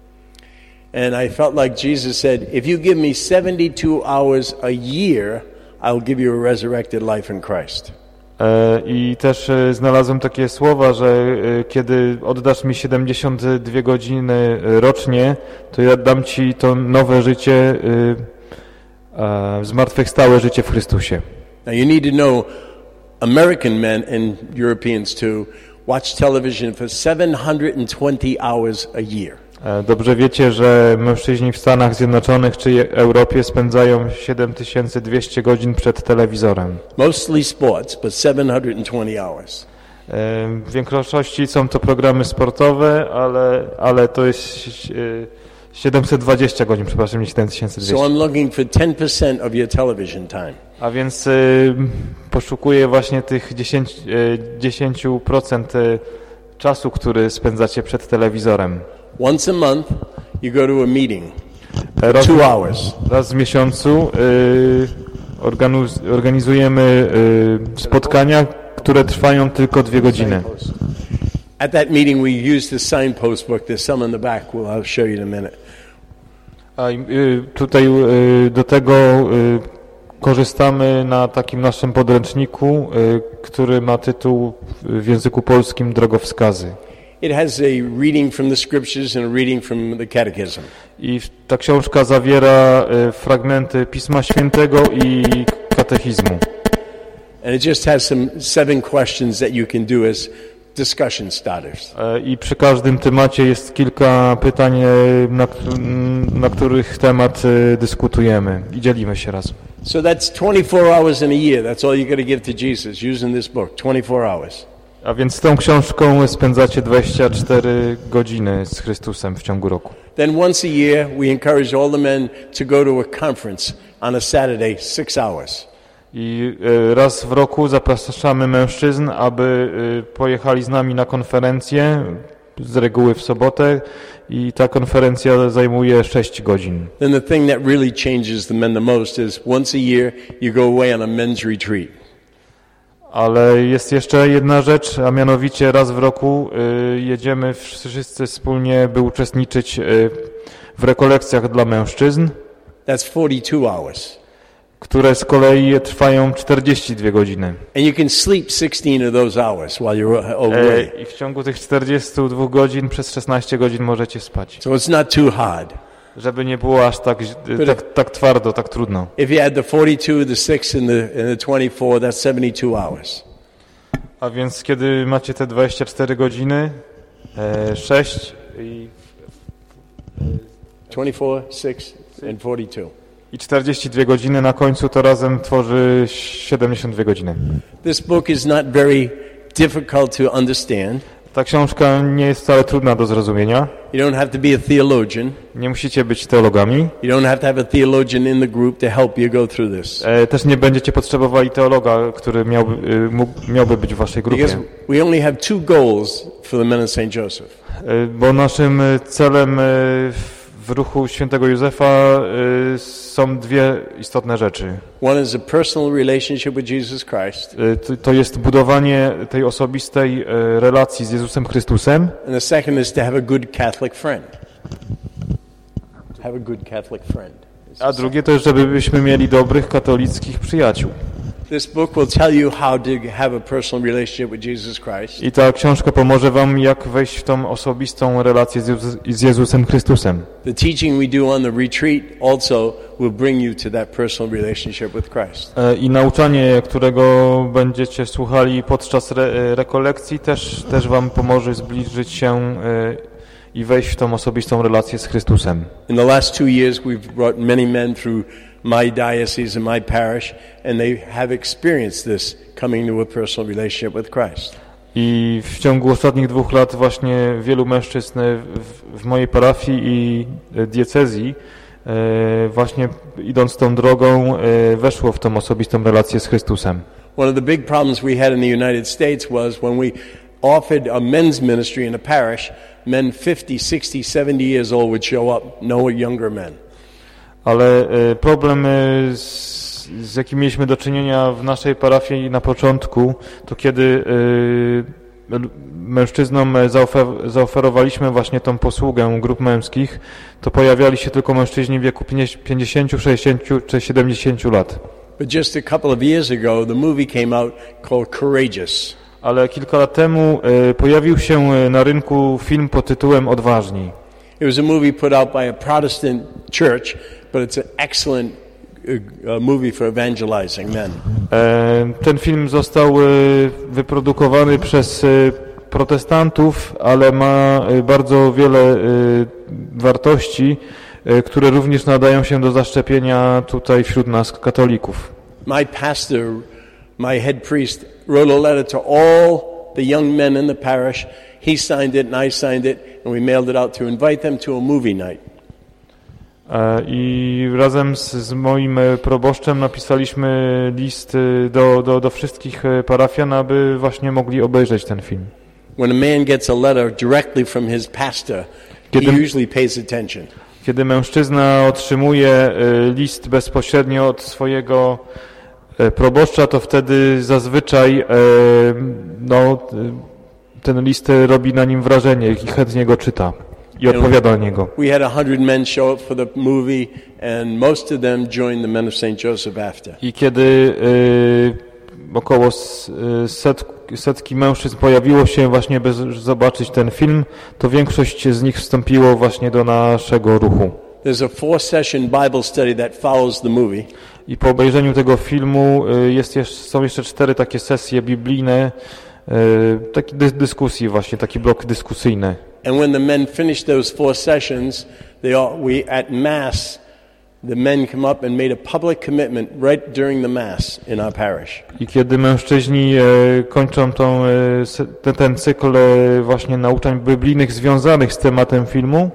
And I felt like Jesus said, if you give me seventy-two hours a year, I'll give you a resurrected life in Christ. I też znalazłem takie słowa, że kiedy oddasz mi siedemdziesiąt dwie godziny rocznie, to ja dam ci to nowe życie, zmartwychwstałe życie w Chrystusie. Now you need to know, American men and Europeans too watch television for seven hundred twenty hours a year. Dobrze wiecie, że mężczyźni w Stanach Zjednoczonych czy Europie spędzają siedem tysięcy dwieście godzin przed telewizorem. Mostly sports, but seven hundred twenty hours. W większości są to programy sportowe, ale, ale to jest siedemset dwadzieścia godzin, przepraszam, nie siedem tysięcy dwieście. So I'm looking for ten percent of your television time. A więc y, poszukuję właśnie tych dziesięć procent czasu, który spędzacie przed telewizorem. Once a month, you go to a meeting, Raz, two hours. raz w miesiącu y, organiz, organizujemy y, spotkania, które trwają tylko dwie godziny. At that meeting, we use the signpost book. There's some in the back. Well, I'll show you in a minute. A y, tutaj y, do tego y, korzystamy na takim naszym podręczniku, y, który ma tytuł w języku polskim Drogowskazy. It has a reading from the scriptures and a reading from the catechism. I ta książka zawiera y, fragmenty Pisma Świętego i katechizmu. And it just has some seven questions that you can do as discussion starters. I przy każdym temacie jest kilka pytań, na, na których temat dyskutujemy i dzielimy się razem. So that's twenty-four hours in a year. That's all you got to give to Jesus using this book, twenty-four hours. A więc z tą książką spędzacie dwadzieścia cztery godziny z Chrystusem w ciągu roku. Then once a year we encourage all the men to go to a conference on a Saturday, six hours. I raz w roku zapraszamy mężczyzn, aby pojechali z nami na konferencję, z reguły w sobotę, i ta konferencja zajmuje sześć godzin. Then the thing that really changes the men the most is once a year you go away on a men's retreat. Ale jest jeszcze jedna rzecz, a mianowicie raz w roku y, jedziemy wszyscy wspólnie, by uczestniczyć y, w rekolekcjach dla mężczyzn. That's forty-two hours. Które z kolei trwają czterdzieści dwie godziny. And you can sleep sixteen of those hours while you're away. I w ciągu tych czterdziestu dwóch godzin przez szesnaście godzin możecie spać. So it's not too hard. Żeby nie było aż tak, tak, tak twardo, tak trudno. If you add the forty-two, the six and the, and the twenty-four, that's seventy-two hours. A więc kiedy macie te dwadzieścia cztery godziny, e, sześć i twenty-four, six and forty-two. I czterdzieści dwie godziny na końcu, to razem tworzy siedemdziesiąt dwie godziny. This book is not very difficult to understand. Ta książka nie jest wcale trudna do zrozumienia. You don't have to be a theologian. Nie musicie być teologami. You don't have to have a theologian in the group to help you go through this. E, też nie będziecie potrzebowali teologa, który miałby, y, mógł, miałby być w waszej grupie. Because we only have two goals for the men of Saint Joseph. E, bo naszym celem w ruchu świętego Józefa y, są dwie istotne rzeczy. One is a personal relationship with Jesus Christ. Y, to, to jest budowanie tej osobistej y, relacji z Jezusem Chrystusem. And the second is to have a good Catholic friend. Have a good Catholic friend. A drugie to jest, żebyśmy mieli dobrych katolickich przyjaciół. This book will tell you how to have a personal relationship with Jesus Christ. I ta książka pomoże wam, jak wejść w tą osobistą relację z, Jezus, z Jezusem Chrystusem. The teaching we do on the retreat also will bring you to that personal relationship with Christ. I nauczanie, którego będziecie słuchali podczas re, rekolekcji, też, też wam pomoże zbliżyć się i wejść w tą osobistą relację z Chrystusem. In the last two years we've brought many men through my diocese and my parish, and they have experienced this, coming to a personal relationship with Christ. I w ciągu ostatnich dwóch lat właśnie wielu mężczyzn w, w mojej parafii i diecezji e, właśnie idąc tą drogą e, weszło w tą osobistą relację z Chrystusem. One of the big problems we had in the United States was when we offered a men's ministry in a parish, men fifty, sixty, seventy years old would show up, no younger men. Ale problem, z, z jakim mieliśmy do czynienia w naszej parafii na początku, to kiedy y, mężczyznom zaofer, zaoferowaliśmy właśnie tą posługę grup męskich, to pojawiali się tylko mężczyźni w wieku pięćdziesięciu, sześćdziesięciu czy siedemdziesięciu lat. But just a couple of years ago, the movie came out called Courageous. Ale kilka lat temu y, pojawił się na rynku film pod tytułem Odważni. It was a movie put out by a Protestant church, but it's an excellent uh, movie for evangelizing men. E, ten film został y, wyprodukowany przez y, protestantów, ale ma y, bardzo wiele y, wartości, y, które również nadają się do zaszczepienia tutaj wśród nas katolików. My pastor, my head priest, wrote a letter to all the young men in the parish. He signed it and I signed it, and we mailed it out to invite them to a movie night. I razem z, z moim proboszczem napisaliśmy list do, do, do wszystkich parafian, aby właśnie mogli obejrzeć ten film. When a man gets a letter directly from his pastor, Kiedy, he usually pays attention. Kiedy mężczyzna otrzymuje list bezpośrednio od swojego proboszcza, to wtedy zazwyczaj no, ten list robi na nim wrażenie i chętnie go czyta i odpowiada na niego. We had a hundred men show up for the movie, and most of them joined the Men of Saint Joseph after. I kiedy y, około set, setki mężczyzn pojawiło się właśnie, by zobaczyć ten film, to większość z nich wstąpiło właśnie do naszego ruchu. There's a four-session Bible study that follows the movie. I po obejrzeniu tego filmu y, jest jeszcze, są jeszcze cztery takie sesje biblijne, y, takie dyskusji właśnie, taki blok dyskusyjny. And when the men finish those four sessions, they all, we at Mass, the men come up and made a public commitment right during the Mass in our parish. I kiedy mężczyźni e, kończą tą, e, ten, ten cykl e, właśnie nauczań biblijnych związanych z tematem filmu,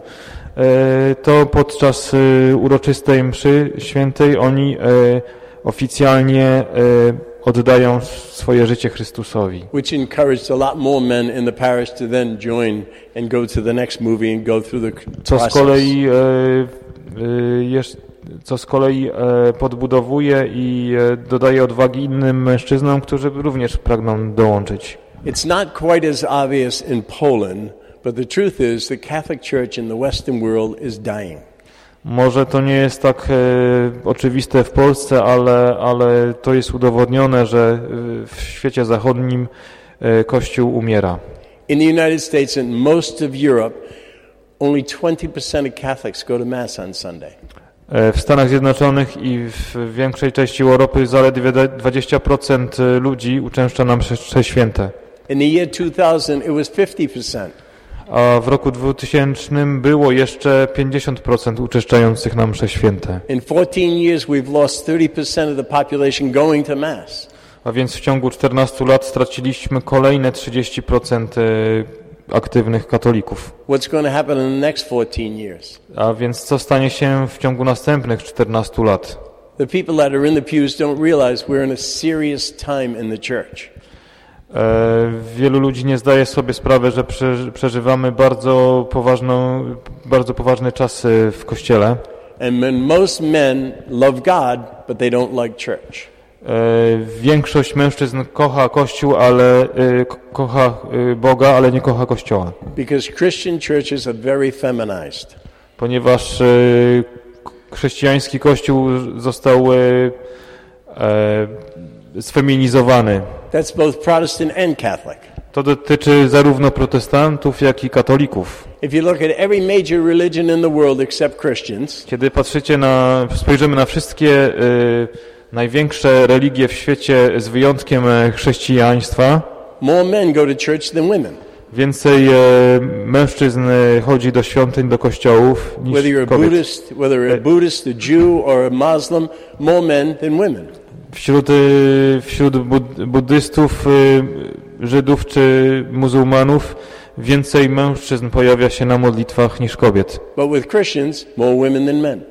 e, to podczas e, uroczystej mszy świętej oni e, oficjalnie e, oddają swoje życie Chrystusowi. Which encouraged a lot more men in the parish to then join and go to the next movie and go through the process. Co z kolei, e, e, jest, co z kolei e, podbudowuje i e, dodaje odwagi innym mężczyznom, którzy również pragną dołączyć. It's not quite as obvious in Poland, but the truth is the Catholic Church in the Western world is dying. Może to nie jest tak e, oczywiste w Polsce, ale, ale to jest udowodnione, że w świecie zachodnim e, Kościół umiera. In the United States and most of Europe, only twenty percent of Catholics go to Mass on Sunday. E, w Stanach Zjednoczonych i w większej części Europy zaledwie dwadzieścia procent ludzi uczęszcza na msze święte. In the year two thousand, it was fifty percent. A w roku dwutysięcznym było jeszcze pięćdziesiąt procent uczęszczających na msze święte. In fourteen years we've lost thirty percent of the population going to Mass. A więc w ciągu czternastu lat straciliśmy kolejne trzydzieści procent aktywnych katolików. What's going to happen in the next fourteen years? A więc co stanie się w ciągu następnych czternastu lat? The people that are in the pews don't realize we're in a serious time in the church. Wielu ludzi nie zdaje sobie sprawy, że przeżywamy bardzo poważną, bardzo poważne czasy w Kościele. And most men love God, but they don't like church. Większość mężczyzn kocha Kościół, ale kocha Boga, ale nie kocha Kościoła. Because Christian churches are very feminized. Ponieważ chrześcijański Kościół został sfeminizowany. That's both Protestant and Catholic. To dotyczy zarówno protestantów, jak i katolików. If you look at every major religion in the world except Christians, kiedy patrzycie na, spojrzymy na wszystkie y, największe religie w świecie z wyjątkiem chrześcijaństwa, more men go to church than women. Więcej y, mężczyzn chodzi do świątyń, do kościołów niż whether you're a kobiet. Buddhist, whether you're a Buddhist, a Jew or a Muslim, more men than women. Wśród, wśród bud- buddystów, Żydów czy muzułmanów więcej mężczyzn pojawia się na modlitwach niż kobiet. But with Christians, more women than men.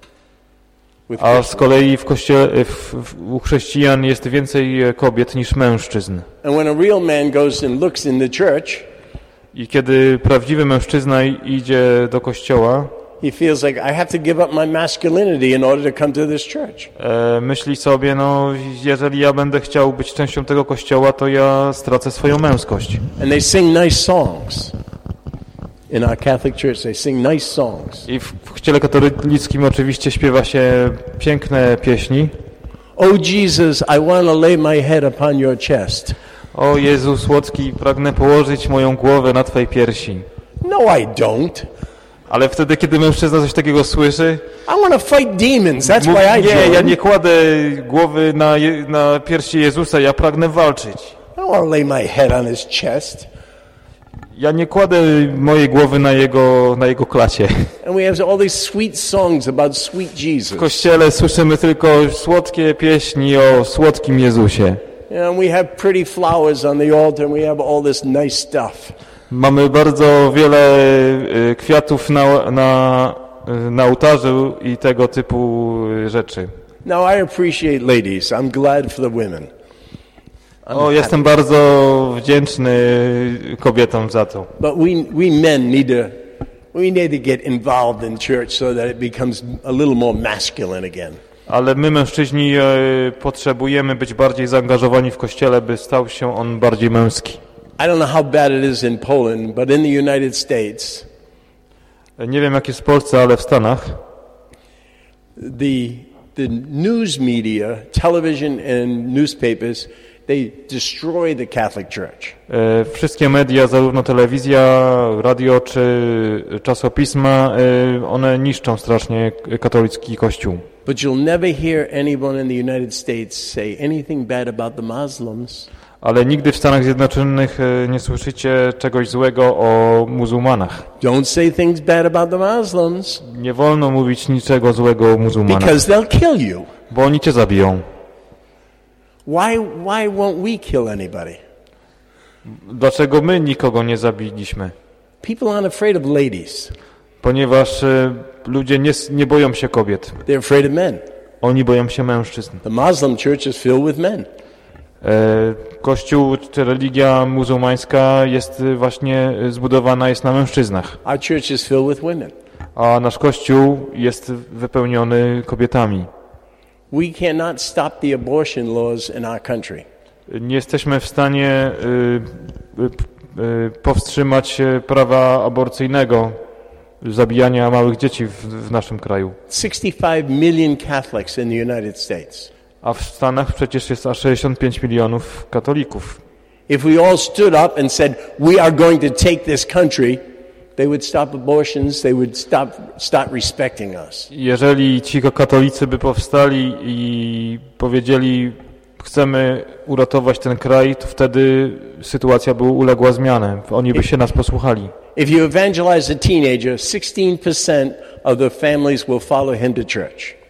With A z kolei w kościele, w, w, u chrześcijan jest więcej kobiet niż mężczyzn. And when a real man goes and looks in the church, i kiedy prawdziwy mężczyzna idzie do kościoła, he feels like I have to give up my masculinity in order to come to this church. E, myśli sobie, no jeżeli ja będę chciał być częścią tego kościoła, to ja stracę swoją męskość. And they sing nice songs. In our Catholic church they sing nice songs. I w kościele katolickim oczywiście śpiewa się piękne pieśni. Oh Jesus, I want to lay my head upon your chest. O Jezu słodki, pragnę położyć moją głowę na Twej piersi. No, I don't. Ale wtedy, kiedy mężczyzna coś takiego słyszy, I want to fight demons. That's mów, why I nie, join. ja nie kładę głowy na, na piersi Jezusa, ja pragnę walczyć. I don't want to lay my head on his chest. Ja nie kładę mojej głowy na jego, na jego klacie. And we have all these sweet songs about sweet Jesus. W kościele słyszymy tylko słodkie pieśni o słodkim Jezusie. And we have pretty flowers on the altar and we have all this nice stuff. Mamy bardzo wiele kwiatów na, na, na ołtarzu i tego typu rzeczy. Now I appreciate ladies. I'm glad for the women. I'm O, jestem bardzo wdzięczny kobietom za to. But we we men need to we need to get involved in church so that it becomes a little more masculine again. Ale my mężczyźni e, potrzebujemy być bardziej zaangażowani w kościele, by stał się on bardziej męski. I don't know how bad it is in Poland, but in the United States, Nie wiem jak jest w Polsce, ale w Stanach the the news media, television and newspapers, they destroy the Catholic Church. e, wszystkie media, zarówno telewizja, radio czy czasopisma, e, one niszczą strasznie katolicki kościół. But you'll never hear anyone in the United States say anything bad about the Muslims. Ale nigdy w Stanach Zjednoczonych e, nie słyszycie czegoś złego o muzułmanach. Don't say things bad about the Muslims Nie wolno mówić niczego złego o muzułmanach, because they'll kill you. bo oni cię zabiją. Why why won't we kill anybody? Dlaczego my nikogo nie zabiliśmy? People aren't afraid of ladies. Ponieważ e, ludzie nie, nie boją się kobiet. They're afraid of men. Oni boją się mężczyzn. The Muslim church is filled with men. E, Kościół czy religia muzułmańska jest e, właśnie zbudowana jest na mężczyznach, Our church is filled with women. a nasz Kościół jest wypełniony kobietami. We cannot stop the abortion laws in our country. Nie jesteśmy w stanie e, e, e, powstrzymać e, prawa aborcyjnego, zabijania małych dzieci w, w naszym kraju. sixty-five million Catholics in the United States. A w Stanach przecież jest aż sześćdziesiąt pięć milionów katolików. If we all stood up and said, we are going to take this country, they would stop abortions, they would stop, start respecting us. Jeżeli ci katolicy by powstali i powiedzieli, chcemy uratować ten kraj, to wtedy sytuacja by uległa zmianę. Oni by się nas posłuchali. If you evangelize a teenager, sixteen percent of the families will follow him to church.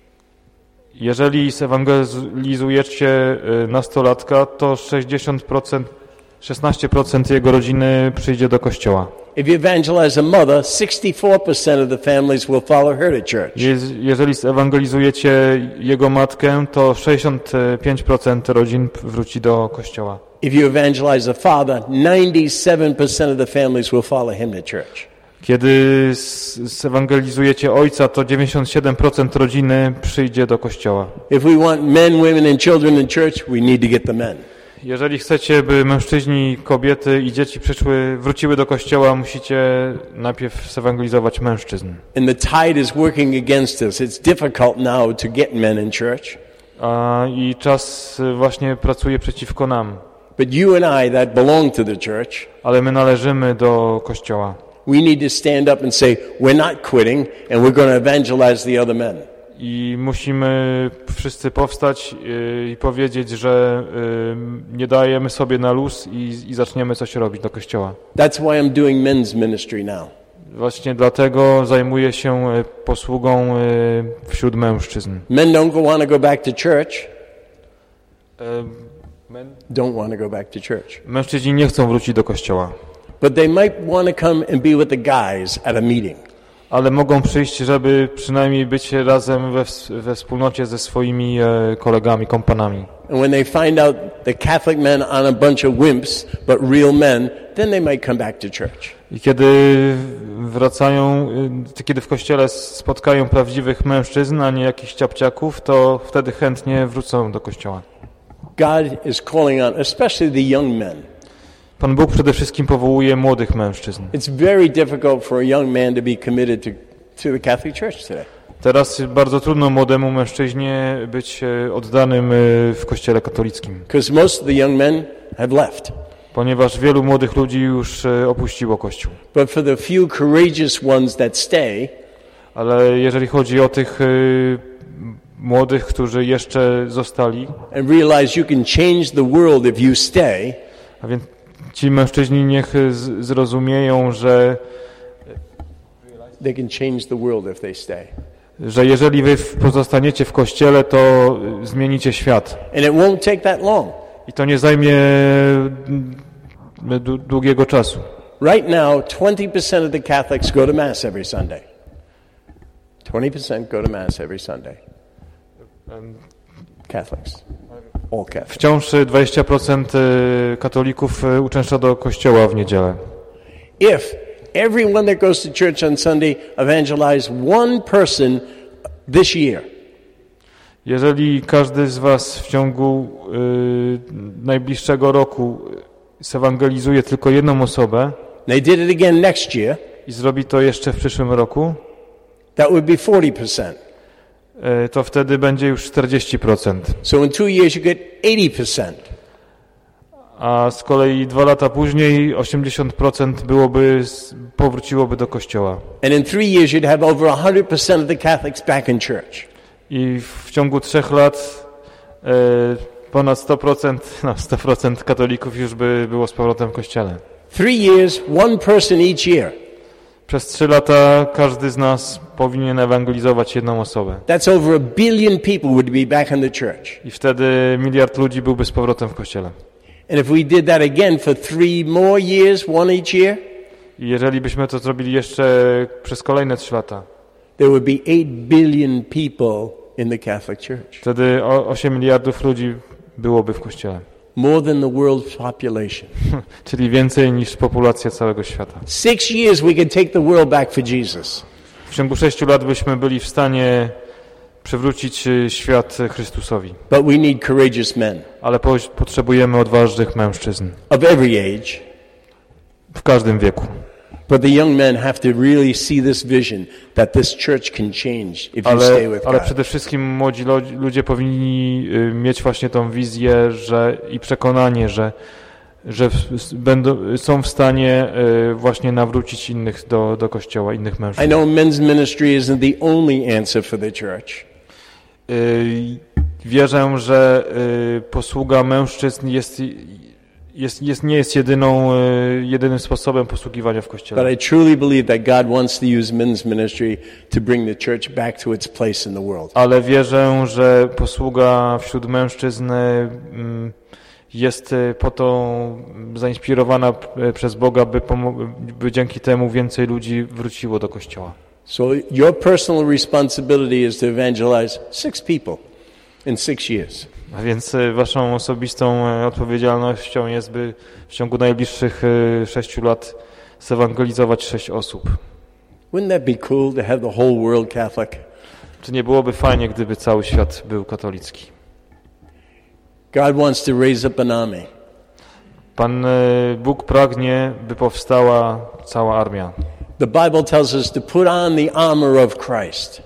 Jeżeli zewangelizujecie nastolatka, to sześćdziesiąt procent, szesnaście procent jego rodziny przyjdzie do kościoła. If you evangelize a mother, sixty-four percent of the families will follow her to church. Jeżeli zewangelizujecie jego matkę, to sześćdziesiąt pięć procent rodzin wróci do kościoła. If you evangelize a father, ninety-seven percent of the families will follow him to church. Kiedy zewangelizujecie ojca, to dziewięćdziesiąt siedem procent rodziny przyjdzie do kościoła. If we want men, women and children in church, we need to get the men. Jeżeli chcecie, by mężczyźni, kobiety i dzieci przyszły, wróciły do kościoła, musicie najpierw zewangelizować mężczyzn. And the tide is working against us. It's difficult now to get men in church. A, I czas właśnie pracuje przeciwko nam. But you and I that belong to the church, Ale my należymy do kościoła. we need to stand up and say, we're not quitting and we're going to evangelize the other men. I musimy wszyscy powstać i powiedzieć, że nie dajemy sobie na luz i, i zaczniemy coś robić do kościoła. That's why I'm doing men's ministry now. Właśnie dlatego zajmuję się posługą wśród mężczyzn. Men don't want to go back to church. Men... Don't want to go back to church. Mężczyźni nie chcą wrócić do kościoła. But they might want to come and be with the guys at a meeting. Ale mogą przyjść, żeby przynajmniej być razem we, we wspólnocie ze swoimi e, kolegami, kompanami. And when they find out the Catholic men aren't a bunch of wimps, but real men, then they might come back to church. I kiedy wracają, kiedy w kościele spotkają prawdziwych mężczyzn, a nie jakichś ciapciaków, to wtedy chętnie wrócą do kościoła. God is calling on especially the young men. Pan Bóg przede wszystkim powołuje młodych mężczyzn. It's very difficult for a young man to be committed to, to the Catholic Church today. Teraz bardzo trudno młodemu mężczyźnie być oddanym w kościele katolickim. Because most of the young men have left. Ponieważ wielu młodych ludzi już opuściło Kościół. But for the few courageous ones that stay, ale jeżeli chodzi o tych y, młodych, którzy jeszcze zostali, and realize you can change the world if you stay, a więc ci mężczyźni niech z, zrozumieją, że they can change the world if they stay. że jeżeli wy pozostaniecie w Kościele, to zmienicie świat. And it won't take that long. I to nie zajmie długiego czasu. Right now, twenty percent of the Catholics go to Mass every Sunday. twenty percent go to Mass every Sunday. Catholics. All Catholics. Wciąż dwadzieścia procent katolików uczęszcza do kościoła w niedzielę. If everyone that goes to church on Sunday evangelize one person this year, jeżeli każdy z was w ciągu y, najbliższego roku zewangelizuje tylko jedną osobę, they did it again next year, i zrobi to jeszcze w przyszłym roku, that would be forty percent. y, to wtedy będzie już czterdzieści procent. So in two years you get eighty percent. A z kolei dwa lata później osiemdziesiąt procent byłoby, powróciłoby do kościoła. And in three years you'd have over one hundred percent of the Catholics back in church. I w ciągu trzech lat y, ponad sto procent, no sto procent katolików już by było z powrotem w kościele. Three years, one person each year. Przez trzy lata każdy z nas powinien ewangelizować jedną osobę. That's over a billion people would be back in the church. I wtedy miliard ludzi byłby z powrotem w kościele. And if we did that again for three more years, one each year, I jeżeli byśmy to zrobili jeszcze przez kolejne trzy lata, there would be eight billion people in the Catholic Church. wtedy osiem miliardów ludzi byłoby w kościele. More than the world's population. Czyli więcej niż populacja całego świata. Six years we could take the world back for Jesus. W ciągu sześciu lat byśmy byli w stanie przywrócić świat Chrystusowi. But we need courageous men. Ale po, potrzebujemy odważnych mężczyzn. Of every age. W każdym wieku. But the young men have to really see this vision that this church can change if you ale, stay with ale God. przede wszystkim młodzi ludzie powinni mieć właśnie tą wizję, że i przekonanie, że, że będą, są w stanie właśnie nawrócić innych do, do kościoła, innych mężczyzn. I know men's ministry isn't the only answer for the church. Wierzę, że posługa mężczyzn jest, jest, jest, nie jest jedyną, jedynym sposobem posługiwania w kościele. But I truly believe that God wants to use men's ministry to bring the church back to its place in the world. Ale wierzę, że posługa wśród mężczyzn jest po to zainspirowana przez Boga, by, by dzięki temu więcej ludzi wróciło do kościoła. So your personal responsibility is to evangelize six people in six years. A więc waszą osobistą odpowiedzialnością jest, by w ciągu najbliższych sześciu lat zewangelizować sześć osób. Wouldn't that be cool to have the whole world Catholic? Czy nie byłoby fajnie, gdyby cały świat był katolicki? God wants to raise up an army. Pan Bóg pragnie, by powstała cała armia. The Bible tells us to put on the armor of Christ.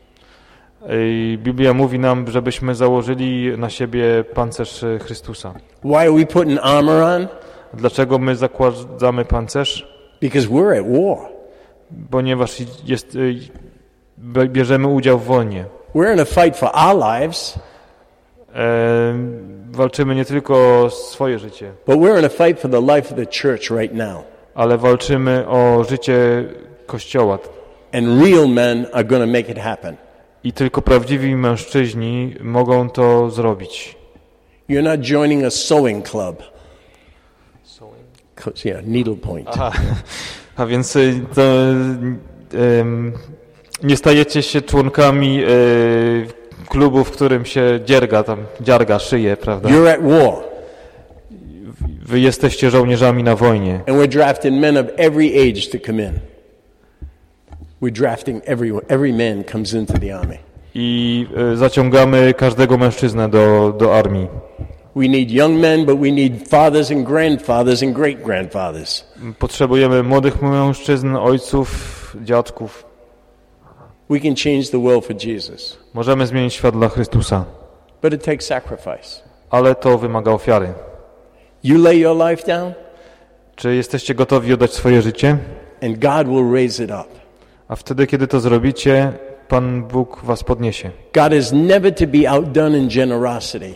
I Biblia mówi nam, żebyśmy założyli na siebie pancerz Chrystusa. Why are we putting armor on? Dlaczego my zakładamy pancerz? Because we're at war. Ponieważ jest, bierzemy udział w wojnie. We're in a fight for our lives. E, walczymy nie tylko o swoje życie, but we're in a fight for the life of the church right now. Ale walczymy o życie Kościoła. And real men are going to make it happen. I tylko prawdziwi mężczyźni mogą to zrobić. You're not joining a sewing club. Sewing? Yeah, needle point. Aha. A więc to, um, nie stajecie się członkami um, klubu, w którym się dzierga, tam dziarga szyję, prawda? You're at war. Wy jesteście żołnierzami na wojnie. And we're drafting men of every age to come in. We're drafting everyone. Every man comes into the army. I y, zaciągamy każdego mężczyznę do, do armii. We need young men, but we need fathers and grandfathers and great-grandfathers. Potrzebujemy młodych mężczyzn, ojców, dziadków. We can change the world for Jesus. Możemy zmienić świat dla Chrystusa. But it takes sacrifice. Ale to wymaga ofiary. You lay your life down? Czy jesteście gotowi oddać swoje życie? And God will raise it up. A wtedy, kiedy to zrobicie, Pan Bóg was podniesie. God is never to be outdone in generosity.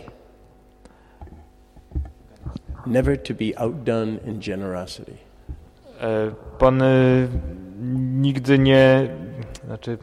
Never to be outdone in generosity. Pan y, nigdy nie, znaczy,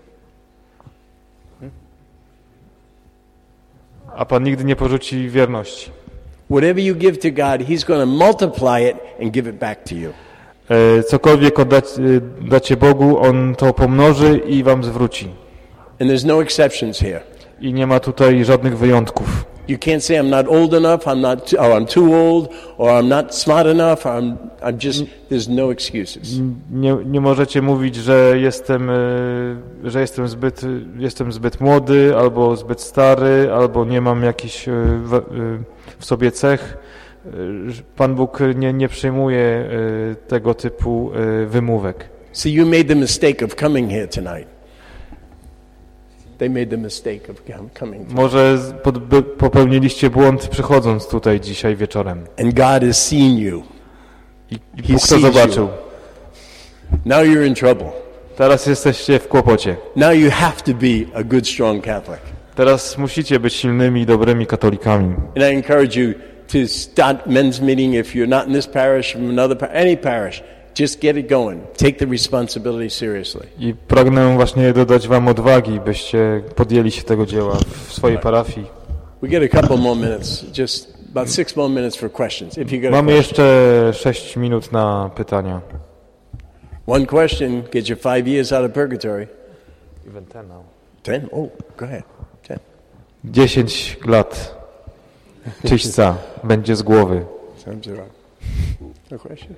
a Pan nigdy nie porzuci wierności. Whatever you give to God, He's going to multiply it and give it back to you. Cokolwiek oddacie, dacie Bogu, On to pomnoży i wam zwróci. And there's no exceptions here. I nie ma tutaj żadnych wyjątków. You can't say I'm not old enough, I'm not, too, or I'm too old, or I'm not smart enough, or I'm, I'm just. There's no excuses. Nie, nie możecie mówić, że jestem, że jestem zbyt, jestem zbyt młody, albo zbyt stary, albo nie mam jakichś w, w sobie cech. Pan Bóg nie, nie przyjmuje tego typu wymówek. See, you made the mistake of coming here tonight. They made the mistake of coming. Może popełniliście błąd przychodząc tutaj dzisiaj wieczorem. And God has seen you. I, i Bóg to zobaczył. Now you're in trouble. Teraz jesteście w kłopocie. Now you have to be a good, strong Catholic. Teraz musicie być silnymi i dobrymi katolikami. And I encourage you to start men's meeting if you're not in this parish, from another parish, any parish. Just get it going. Take the responsibility seriously. I pragnę właśnie dodać wam odwagi, byście podjęli się tego dzieła w swojej parafii. We get a couple more minutes, just about six more minutes for questions. If you got a Mamy question. jeszcze sześć minut na pytania. One question gets you five years out of purgatory. Even ten now. Ten? Oh, go ahead. Ten. Dziesięć lat czyśćca będzie z głowy. Time's are up. No question?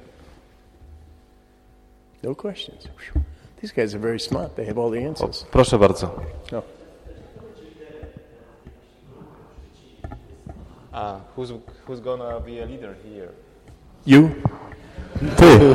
No questions. These guys are very smart. They have all the answers. O, proszę bardzo. No. Ah, who's who's gonna be a leader here? You? Ty.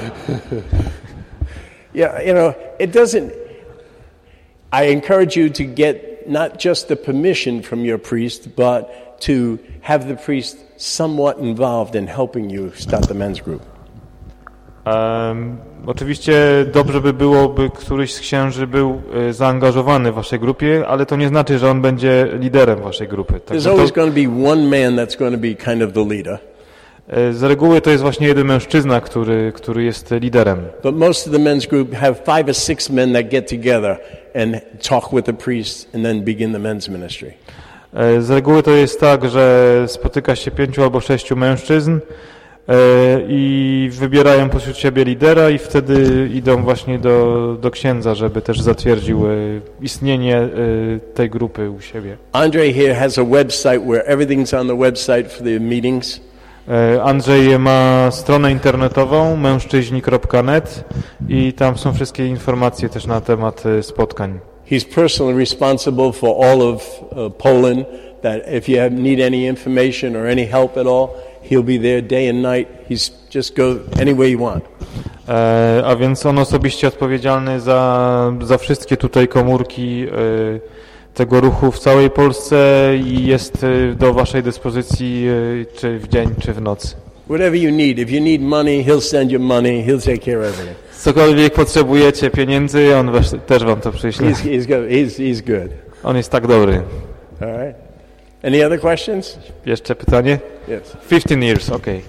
Yeah, you know, it doesn't. I encourage you to get not just the permission from your priest, but to have the priest somewhat involved in helping you start the men's group. Um, oczywiście dobrze by było, by któryś z księży był e, zaangażowany w waszej grupie, ale to nie znaczy, że on będzie liderem waszej grupy. There's always going to be one man that's going to be kind of the leader. E, z reguły to jest właśnie jeden mężczyzna, który, który jest liderem. But most of the men's group have five or six men that get together and talk with the priest and then begin the men's ministry. E, z reguły to jest tak, że spotyka się pięciu albo sześciu mężczyzn, i wybierają pośród siebie lidera i wtedy idą właśnie do, do księdza, żeby też zatwierdził istnienie tej grupy u siebie. Andre here has a website where everything's on the website for the meetings. Andrzej ma stronę internetową mężczyźni kropka net i tam są wszystkie informacje też na temat spotkań. He's personally responsible for all of uh, Poland, that if you have, need any information or any help at all, he'll be there day and night. He's just go any way you want. E, a więc on osobiście odpowiedzialny za, za wszystkie tutaj komórki e, tego ruchu w całej Polsce i jest do waszej dyspozycji e, czy w dzień, czy w nocy. Whatever you need. If you need money, he'll send you money. He'll take care of everything. Cokolwiek potrzebujecie pieniędzy, on was, też wam to przyśle. He's, he's, good. He's, he's good. On jest tak dobry. All right. Any other questions? Jeszcze pytanie? Yes. fifteen years, okay.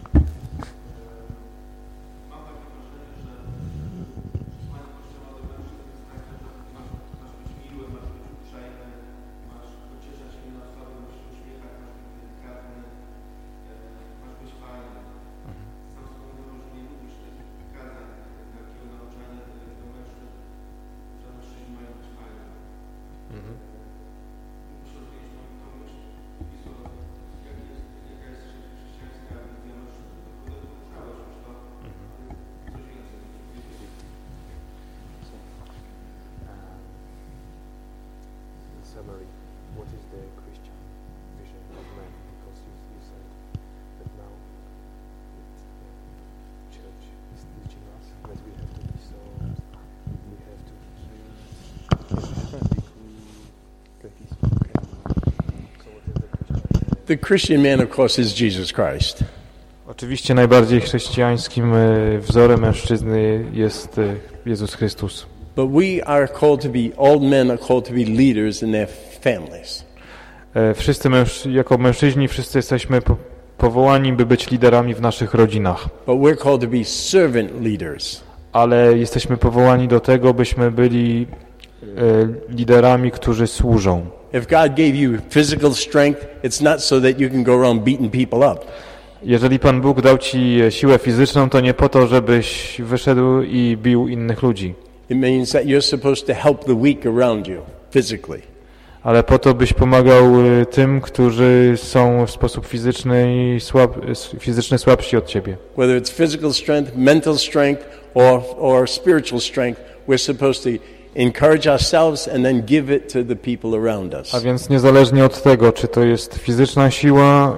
The Christian man, of course, is Jesus Christ. Oczywiście najbardziej chrześcijańskim wzorem mężczyzny jest Jezus Chrystus. But we are called to be, all men are called to be leaders in their families. Wszyscy męż- jako mężczyźni wszyscy jesteśmy po- powołani, by być liderami w naszych rodzinach. But we're called to be servant leaders. Ale jesteśmy powołani do tego, byśmy byli e, liderami, którzy służą. If God gave you physical strength, it's not so that you can go around beating people up. Jeżeli Pan Bóg dał ci siłę fizyczną, to nie po to, żebyś wyszedł i bił innych ludzi. It means that you're supposed to help the weak around you physically. Ale po to, byś pomagał tym, którzy są w sposób fizyczny i słab, fizyczny słabsi od ciebie. Whether it's physical strength, mental strength, or or spiritual strength, we're supposed to encourage ourselves and then give it to the people around us. A więc niezależnie od tego, czy to jest fizyczna siła,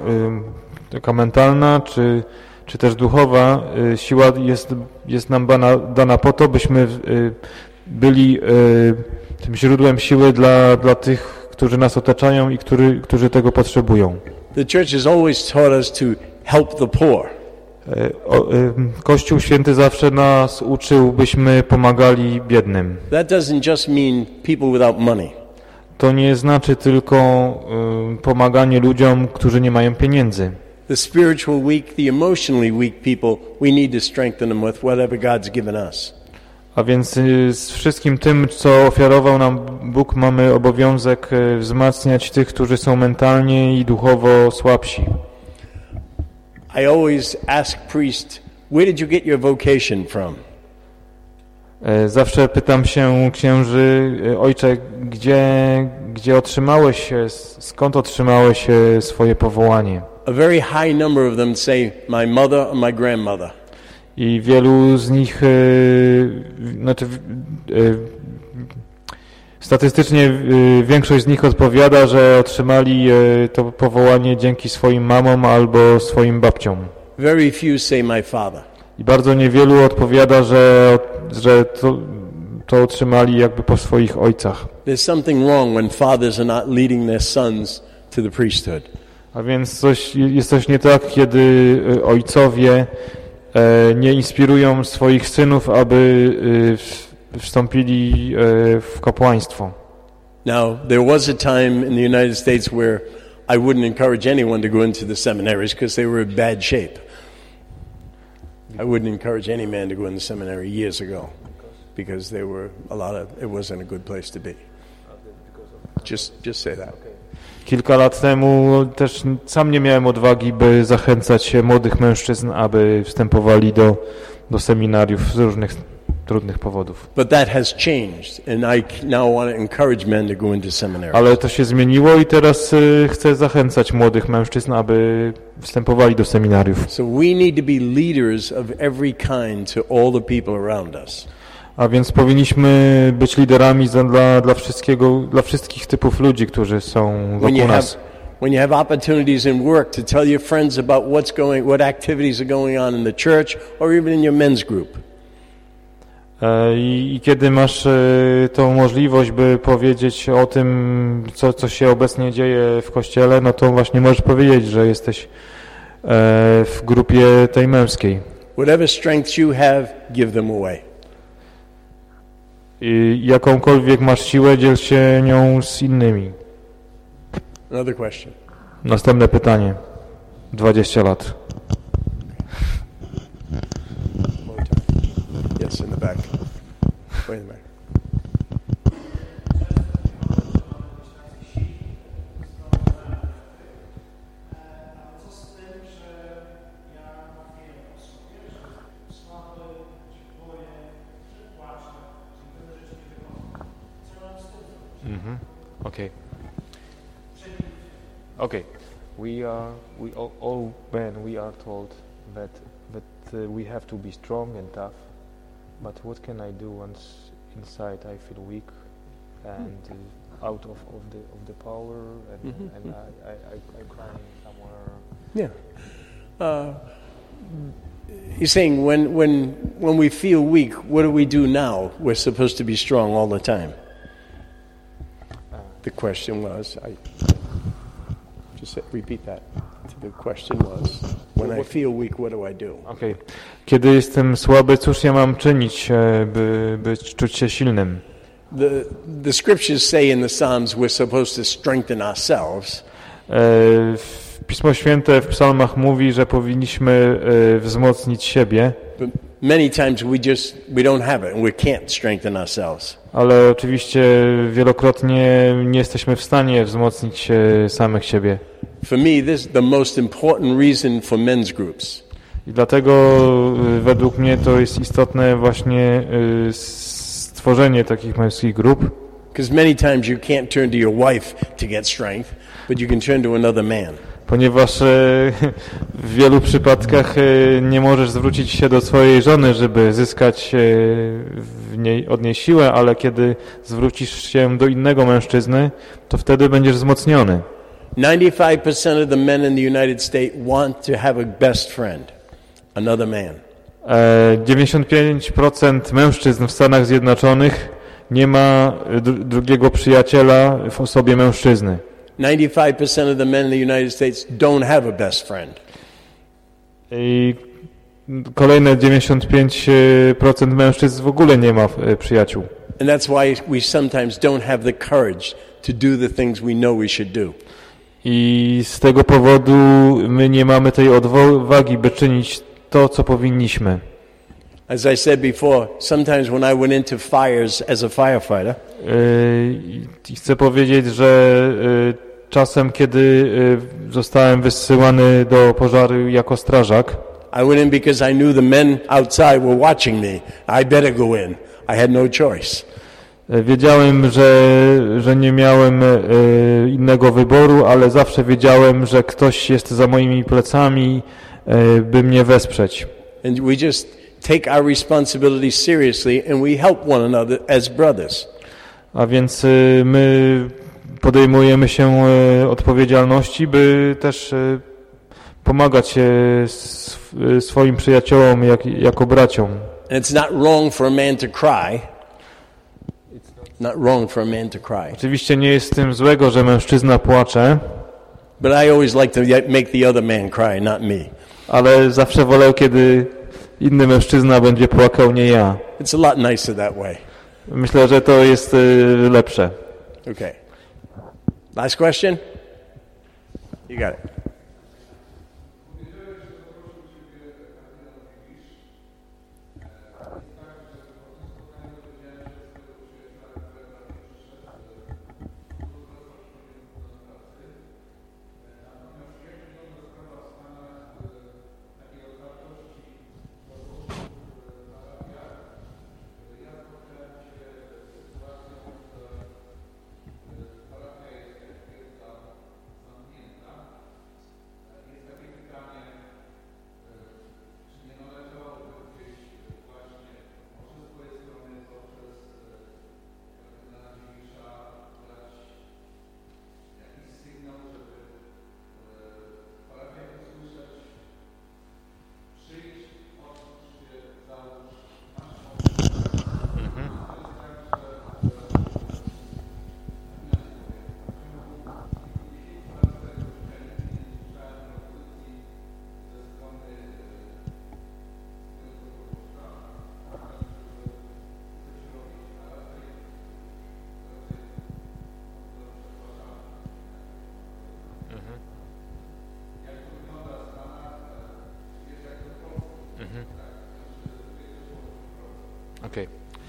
y, taka mentalna, czy, czy też duchowa, y, siła jest, jest nam dana, dana po to, byśmy y, byli y, tym źródłem siły dla, dla tych, którzy nas otaczają i który, którzy tego potrzebują. The church has always taught us to help the poor. Kościół Święty zawsze nas uczył, byśmy pomagali biednym. That doesn't just mean people without money. To nie znaczy tylko y, pomaganie ludziom, którzy nie mają pieniędzy. The spiritual weak, the emotionally weak people, we need to strengthen them with whatever God's given us. A więc y, z wszystkim tym, co ofiarował nam Bóg, mamy obowiązek y, wzmacniać tych, którzy są mentalnie i duchowo słabsi. I always ask priests, where did you get your vocation from? Zawsze pytam się księży, ojcze, gdzie, gdzie otrzymałeś, skąd otrzymałeś swoje powołanie? A very high number of them say my mother or my grandmother. I wielu z nich, znaczy statystycznie większość z nich odpowiada, że otrzymali to powołanie dzięki swoim mamom albo swoim babciom. Very few say my father. I bardzo niewielu odpowiada, że, że to, to otrzymali jakby po swoich ojcach. There's something wrong when fathers are not leading their sons to the priesthood. A więc coś, jest coś nie tak, kiedy ojcowie nie inspirują swoich synów, aby wstąpili w kapłaństwo. Now, there was a time in the United States where I wouldn't encourage anyone to go into the seminaries because they were in bad shape. I wouldn't encourage any man to go into seminary years ago because there were a lot of, it wasn't a good place to be. Just, just say that. Kilka lat temu też sam nie miałem odwagi, by zachęcać młodych mężczyzn, aby wstępowali do, do seminariów z różnych trudnych powodów. But that has changed, and I now want to encourage men to go into seminary. Ale to się zmieniło i teraz y, chcę zachęcać młodych mężczyzn, aby wstępowali do seminariów. So we need to be leaders of every kind to all the people around us. A więc powinniśmy być liderami za, dla, dla, wszystkiego, dla wszystkich typów ludzi, którzy są When you wokół have nas. when you have opportunities in work to tell your friends about what's going, what activities are going on in the church, or even in your men's group. E, I, I kiedy masz e, tą możliwość, by powiedzieć o tym, co, co się obecnie dzieje w Kościele, no to właśnie możesz powiedzieć, że jesteś e, w grupie tej męskiej. Whatever strengths you have, give them away. I jakąkolwiek masz siłę, dziel się nią z innymi. Another question. Następne pytanie. dwadzieścia lat. Yes, in the back. Way in the back. Mhm. Okay. Okay. We are we all, all men we are told that that uh, we have to be strong and tough. But what can I do once inside I feel weak and uh, out of, of the of the power and, Mm-hmm. and I, I, I, I'm crying somewhere. Yeah. Uh, he's saying when when when we feel weak, what do we do now? We're supposed to be strong all the time. The question was, I just said, repeat that. The question was, when I feel weak, what do I do? Okay. Kiedy jestem słaby, cóż ja mam czynić, e, by, by czuć się silnym? The the scriptures say in the Psalms we're supposed to strengthen ourselves. E, Pismo Święte w psalmach mówi, że powinniśmy e, wzmocnić siebie, But many times we just we don't have it and we can't strengthen ourselves. ale oczywiście wielokrotnie nie jesteśmy w stanie wzmocnić e, samych siebie. For me, this is the most important reason for men's groups. I dlatego e, według mnie to jest istotne właśnie e, stworzenie takich męskich grup. Because many times you can't turn to your wife to get strength, but you can turn to another man. Ponieważ e, w wielu przypadkach e, nie możesz zwrócić się do swojej żony, żeby zyskać e, w niej, od niej siłę, ale kiedy zwrócisz się do innego mężczyzny, to wtedy będziesz wzmocniony. ninety-five percent of the men in the United States want to have a best friend, another man. E, dziewięćdziesiąt pięć procent mężczyzn w Stanach Zjednoczonych nie ma dru- drugiego przyjaciela w osobie mężczyzny. ninety-five percent of the men in the United States don't have a best friend. I kolejne dziewięćdziesiąt pięć procent mężczyzn w ogóle nie ma e, przyjaciół. And that's why we sometimes don't have the courage to do the things we know we should do. I z tego powodu my nie mamy tej odwagi, by czynić to, co powinniśmy. As I said before, sometimes when I went into fires as a firefighter, Yy, I chcę powiedzieć, że yy, czasem, kiedy yy, zostałem wysyłany do pożaru jako strażak, I went in because I knew the men outside were watching me. I better go in. I had no choice. yy, wiedziałem, że, że nie miałem yy, innego wyboru, ale zawsze wiedziałem, że ktoś jest za moimi plecami, yy, by mnie wesprzeć. And we just take our responsibilities seriously and we help one another as brothers. A więc yy, my podejmujemy się yy, odpowiedzialności, by też yy, pomagać yy, sw- yy, swoim przyjaciołom jak, jako braciom. And it's not wrong for a man to cry. Not wrong for a man to cry. Oczywiście nie jest z tym złego, że mężczyzna płacze, But I always like to yet make the other man cry, not me. ale zawsze wolę, kiedy inny mężczyzna będzie płakał, nie ja. It's a lot nicer that way. Myślę, że to jest y, lepsze. Okay. Last question? You got it. Okay.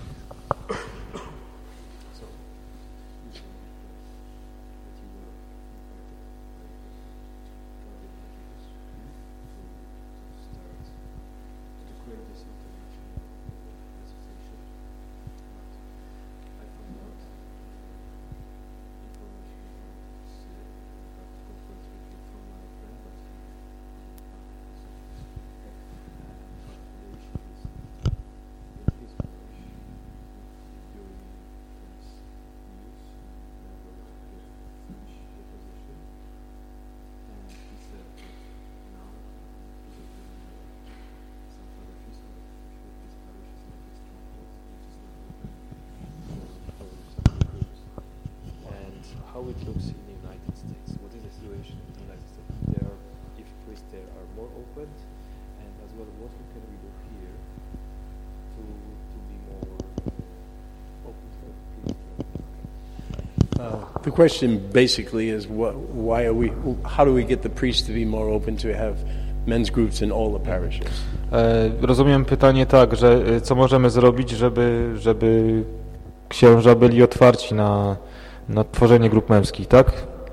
How it looks in the United States? What is the situation in the United States? There are, if priests there are more open, and as well, what can we do here to to be more uh, open for priests? Uh, the question basically is, what, why are we? How do we get the priests to be more open to have men's groups in all the parishes? E, rozumiem pytanie tak, że e, co możemy zrobić, żeby, żeby księża byli otwarci na, na tworzenie grup męskich, tak?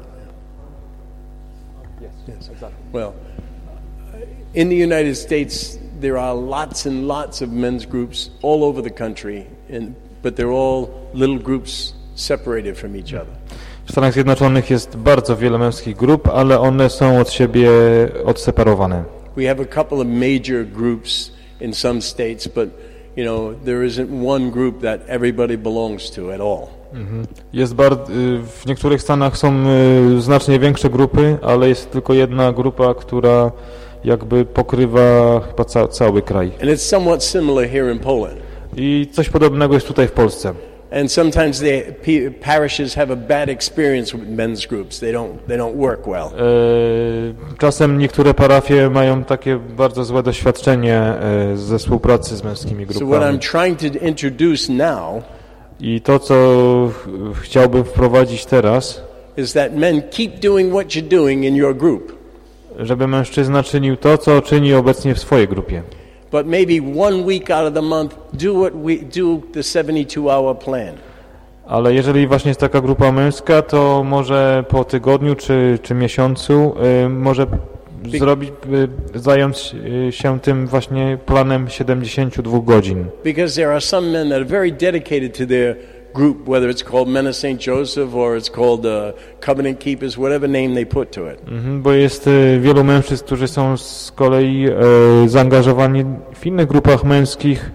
Yes, yes, exactly. Well, in the United States, there are lots and lots of men's groups all over the country, and, but they're all little groups separated from each other. W Stanach Zjednoczonych jest bardzo wiele męskich grup, ale one są od siebie odseparowane. We have a couple of major groups in some states, but you know, there isn't one group that everybody belongs to at all. Mhm. Jest bar- w niektórych stanach są znacznie większe grupy, ale jest tylko jedna grupa, która jakby pokrywa chyba ca- cały kraj. And it's somewhat similar here in Poland. I coś podobnego jest tutaj w Polsce. And sometimes the p- parishes have a bad experience with men's groups. They don't they don't work well. E, czasem niektóre parafie mają takie bardzo złe doświadczenie e, ze współpracy z męskimi So what grupami. I'm trying to introduce now I to, co ch- chciałbym wprowadzić teraz, is that men keep doing what you're doing in your group, żeby mężczyzna czynił to, co czyni obecnie w swojej grupie. but maybe one week out of the month do what we do the seventy-two hour plan. Ale jeżeli właśnie jest taka grupa męska, to może po tygodniu czy, czy miesiącu y, może zrobić, y, zająć y, się tym właśnie planem siedemdziesięciu dwóch godzin. Because there are some men that are very dedicated to their group, whether it's called Men of Saint Joseph or it's called uh, Covenant Keepers, whatever name they put to it. Mhm, bo jest y, wielu mężczyzn, którzy są z kolei y, zaangażowani w innych grupach męskich.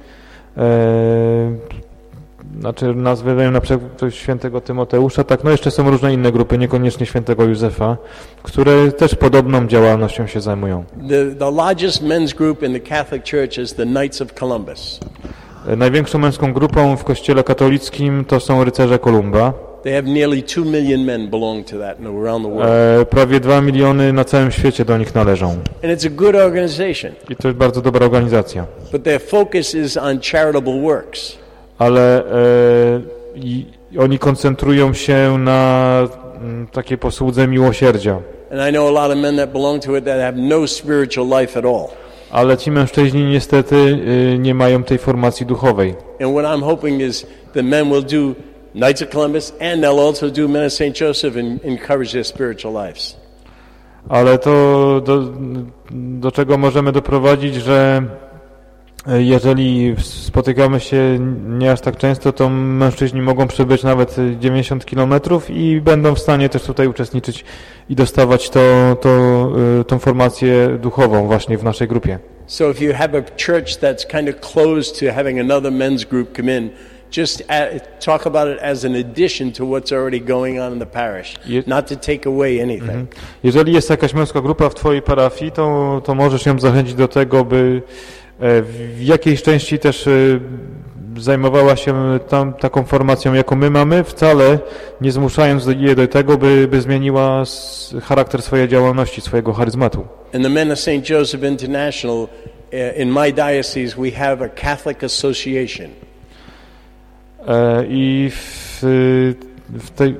Y, znaczy nazwy dają na przykład świętego Tymoteusza, tak, no jeszcze są różne inne grupy, niekoniecznie świętego Józefa, które też podobną działalnością się zajmują. The, the largest men's group in the Catholic Church is the Knights of Columbus. Największą męską grupą w kościele katolickim to są rycerze Kolumba. They have nearly two million men belong to that around the world. E, prawie dwa miliony na całym świecie do nich należą. And it's a good organization, I to jest bardzo dobra organizacja. but their focus is on charitable works. Ale e, i, oni koncentrują się na m, takiej posłudze miłosierdzia. And I know a lot of men that belong to it that have no spiritual life at all. Ale ci mężczyźni niestety y, nie mają tej formacji duchowej. And what I'm hoping is the men will do Knights of Columbus and they'll also do Men of Saint Joseph and encourage their spiritual lives. Ale to do, do czego możemy doprowadzić, że jeżeli spotykamy się nie aż tak często, to mężczyźni mogą przebyć nawet dziewięćdziesiąt kilometrów i będą w stanie też tutaj uczestniczyć i dostawać to, to, tą formację duchową właśnie w naszej grupie. So if you have a church that's kind of closed to having another men's group come in, just add, talk about it as an addition to what's already going on in the parish, Je- not to take away anything. Jeżeli jest jakaś męska grupa w twojej parafii, to, to możesz ją zachęcić do tego, by w jakiejś części też zajmowała się tam taką formacją, jaką my mamy, wcale nie zmuszając je do tego, by, by zmieniła charakter swojej działalności, swojego charyzmatu. In the Men of Saint Joseph International, uh, in my diocese, we have a Catholic association. E, I w, w tej...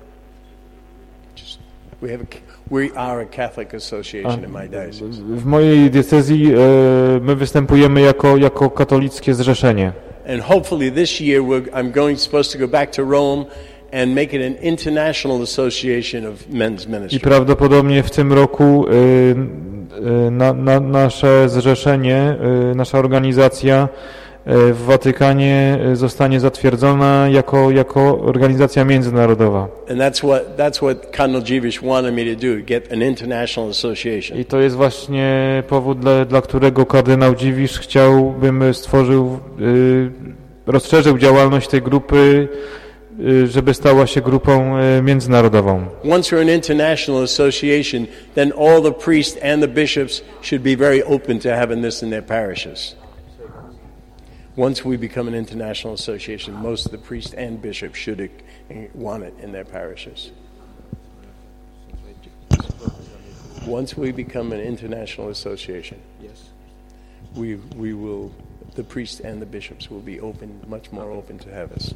We have a, we are a Catholic association in my diocese. W mojej diecezji e, my występujemy jako, jako katolickie zrzeszenie. and hopefully this year we're, I'm going supposed to go back to Rome and make it an international association of men's ministry. I prawdopodobnie w tym roku y, y, na, na, nasze zrzeszenie, y, nasza organizacja y, w Watykanie zostanie zatwierdzona jako, jako organizacja międzynarodowa. And that's what that's what Cardinal Dziwisz wanted me to do, get an international association. I to jest właśnie powód, dla, dla którego kardynał Dziwisz chciał, bym stworzył, y, rozszerzył działalność tej grupy, żeby stała się grupą międzynarodową. Once we're an international association, then all the priests and the bishops should be very open to having this in their parishes. Once we become an international association, most of the priests and bishops should want it in their parishes. Once we become an international association, we we will, the priests and the bishops will be open, much more open to have us.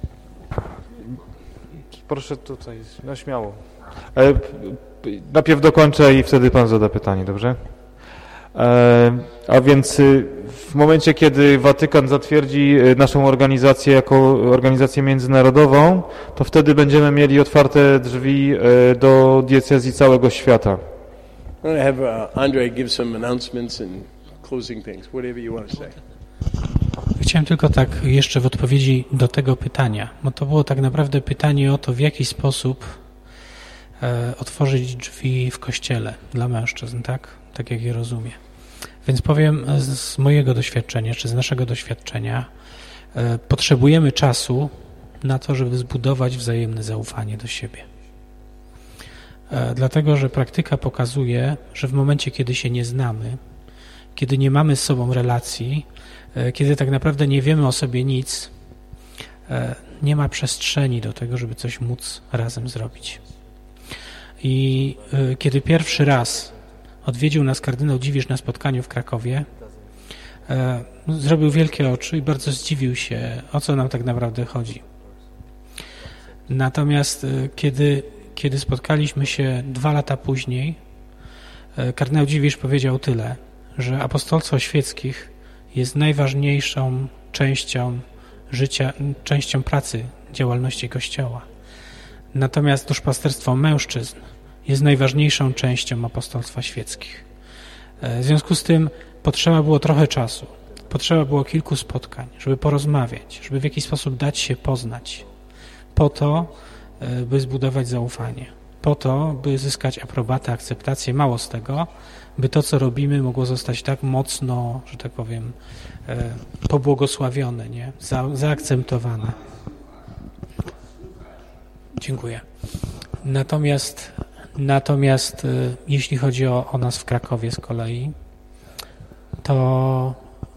Proszę tutaj, no śmiało. E, najpierw dokończę i wtedy pan zada pytanie, dobrze? E, a więc w momencie, kiedy Watykan zatwierdzi naszą organizację jako organizację międzynarodową, to wtedy będziemy mieli otwarte drzwi do diecezji całego świata. I'm going to have uh, Andre give some announcements and closing things, whatever you want to say. Chciałem tylko tak jeszcze w odpowiedzi do tego pytania, bo to było tak naprawdę pytanie o to, w jaki sposób e, otworzyć drzwi w kościele dla mężczyzn, tak? Tak jak je rozumie. Więc powiem z, z mojego doświadczenia, czy z naszego doświadczenia, e, potrzebujemy czasu na to, żeby zbudować wzajemne zaufanie do siebie. E, dlatego, że praktyka pokazuje, że w momencie, kiedy się nie znamy, kiedy nie mamy z sobą relacji, kiedy tak naprawdę nie wiemy o sobie nic, nie ma przestrzeni do tego, żeby coś móc razem zrobić. I kiedy pierwszy raz odwiedził nas kardynał Dziwisz na spotkaniu w Krakowie, zrobił wielkie oczy i bardzo zdziwił się, o co nam tak naprawdę chodzi. Natomiast kiedy, kiedy spotkaliśmy się dwa lata później, kardynał Dziwisz powiedział tyle, że apostolstwo świeckich jest najważniejszą częścią życia, częścią pracy, działalności Kościoła. Natomiast duszpasterstwo mężczyzn jest najważniejszą częścią apostolstwa świeckich. W związku z tym potrzeba było trochę czasu, potrzeba było kilku spotkań, żeby porozmawiać, żeby w jakiś sposób dać się poznać, po to, by zbudować zaufanie, po to, by zyskać aprobatę, akceptację, mało z tego, by to, co robimy, mogło zostać tak mocno, że tak powiem, pobłogosławione, nie? Za, zaakcentowane. Dziękuję. Natomiast, natomiast jeśli chodzi o, o nas w Krakowie z kolei, to,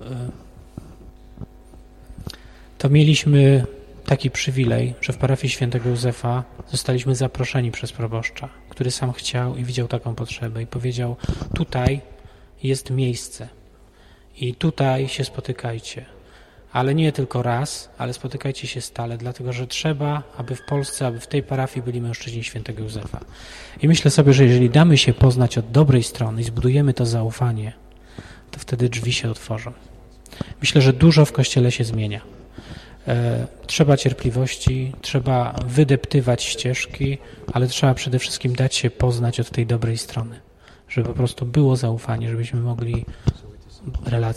to mieliśmy taki przywilej, że w parafii świętego Józefa zostaliśmy zaproszeni przez proboszcza, który sam chciał i widział taką potrzebę i powiedział, tutaj jest miejsce i tutaj się spotykajcie, ale nie tylko raz, ale spotykajcie się stale, dlatego że trzeba, aby w Polsce, aby w tej parafii byli mężczyźni świętego Józefa. I myślę sobie, że jeżeli damy się poznać od dobrej strony i zbudujemy to zaufanie, to wtedy drzwi się otworzą. Myślę, że dużo w Kościele się zmienia. Trzeba cierpliwości, trzeba wydeptywać ścieżki, ale trzeba przede wszystkim dać się poznać od tej dobrej strony, żeby po prostu było zaufanie, żebyśmy mogli relacje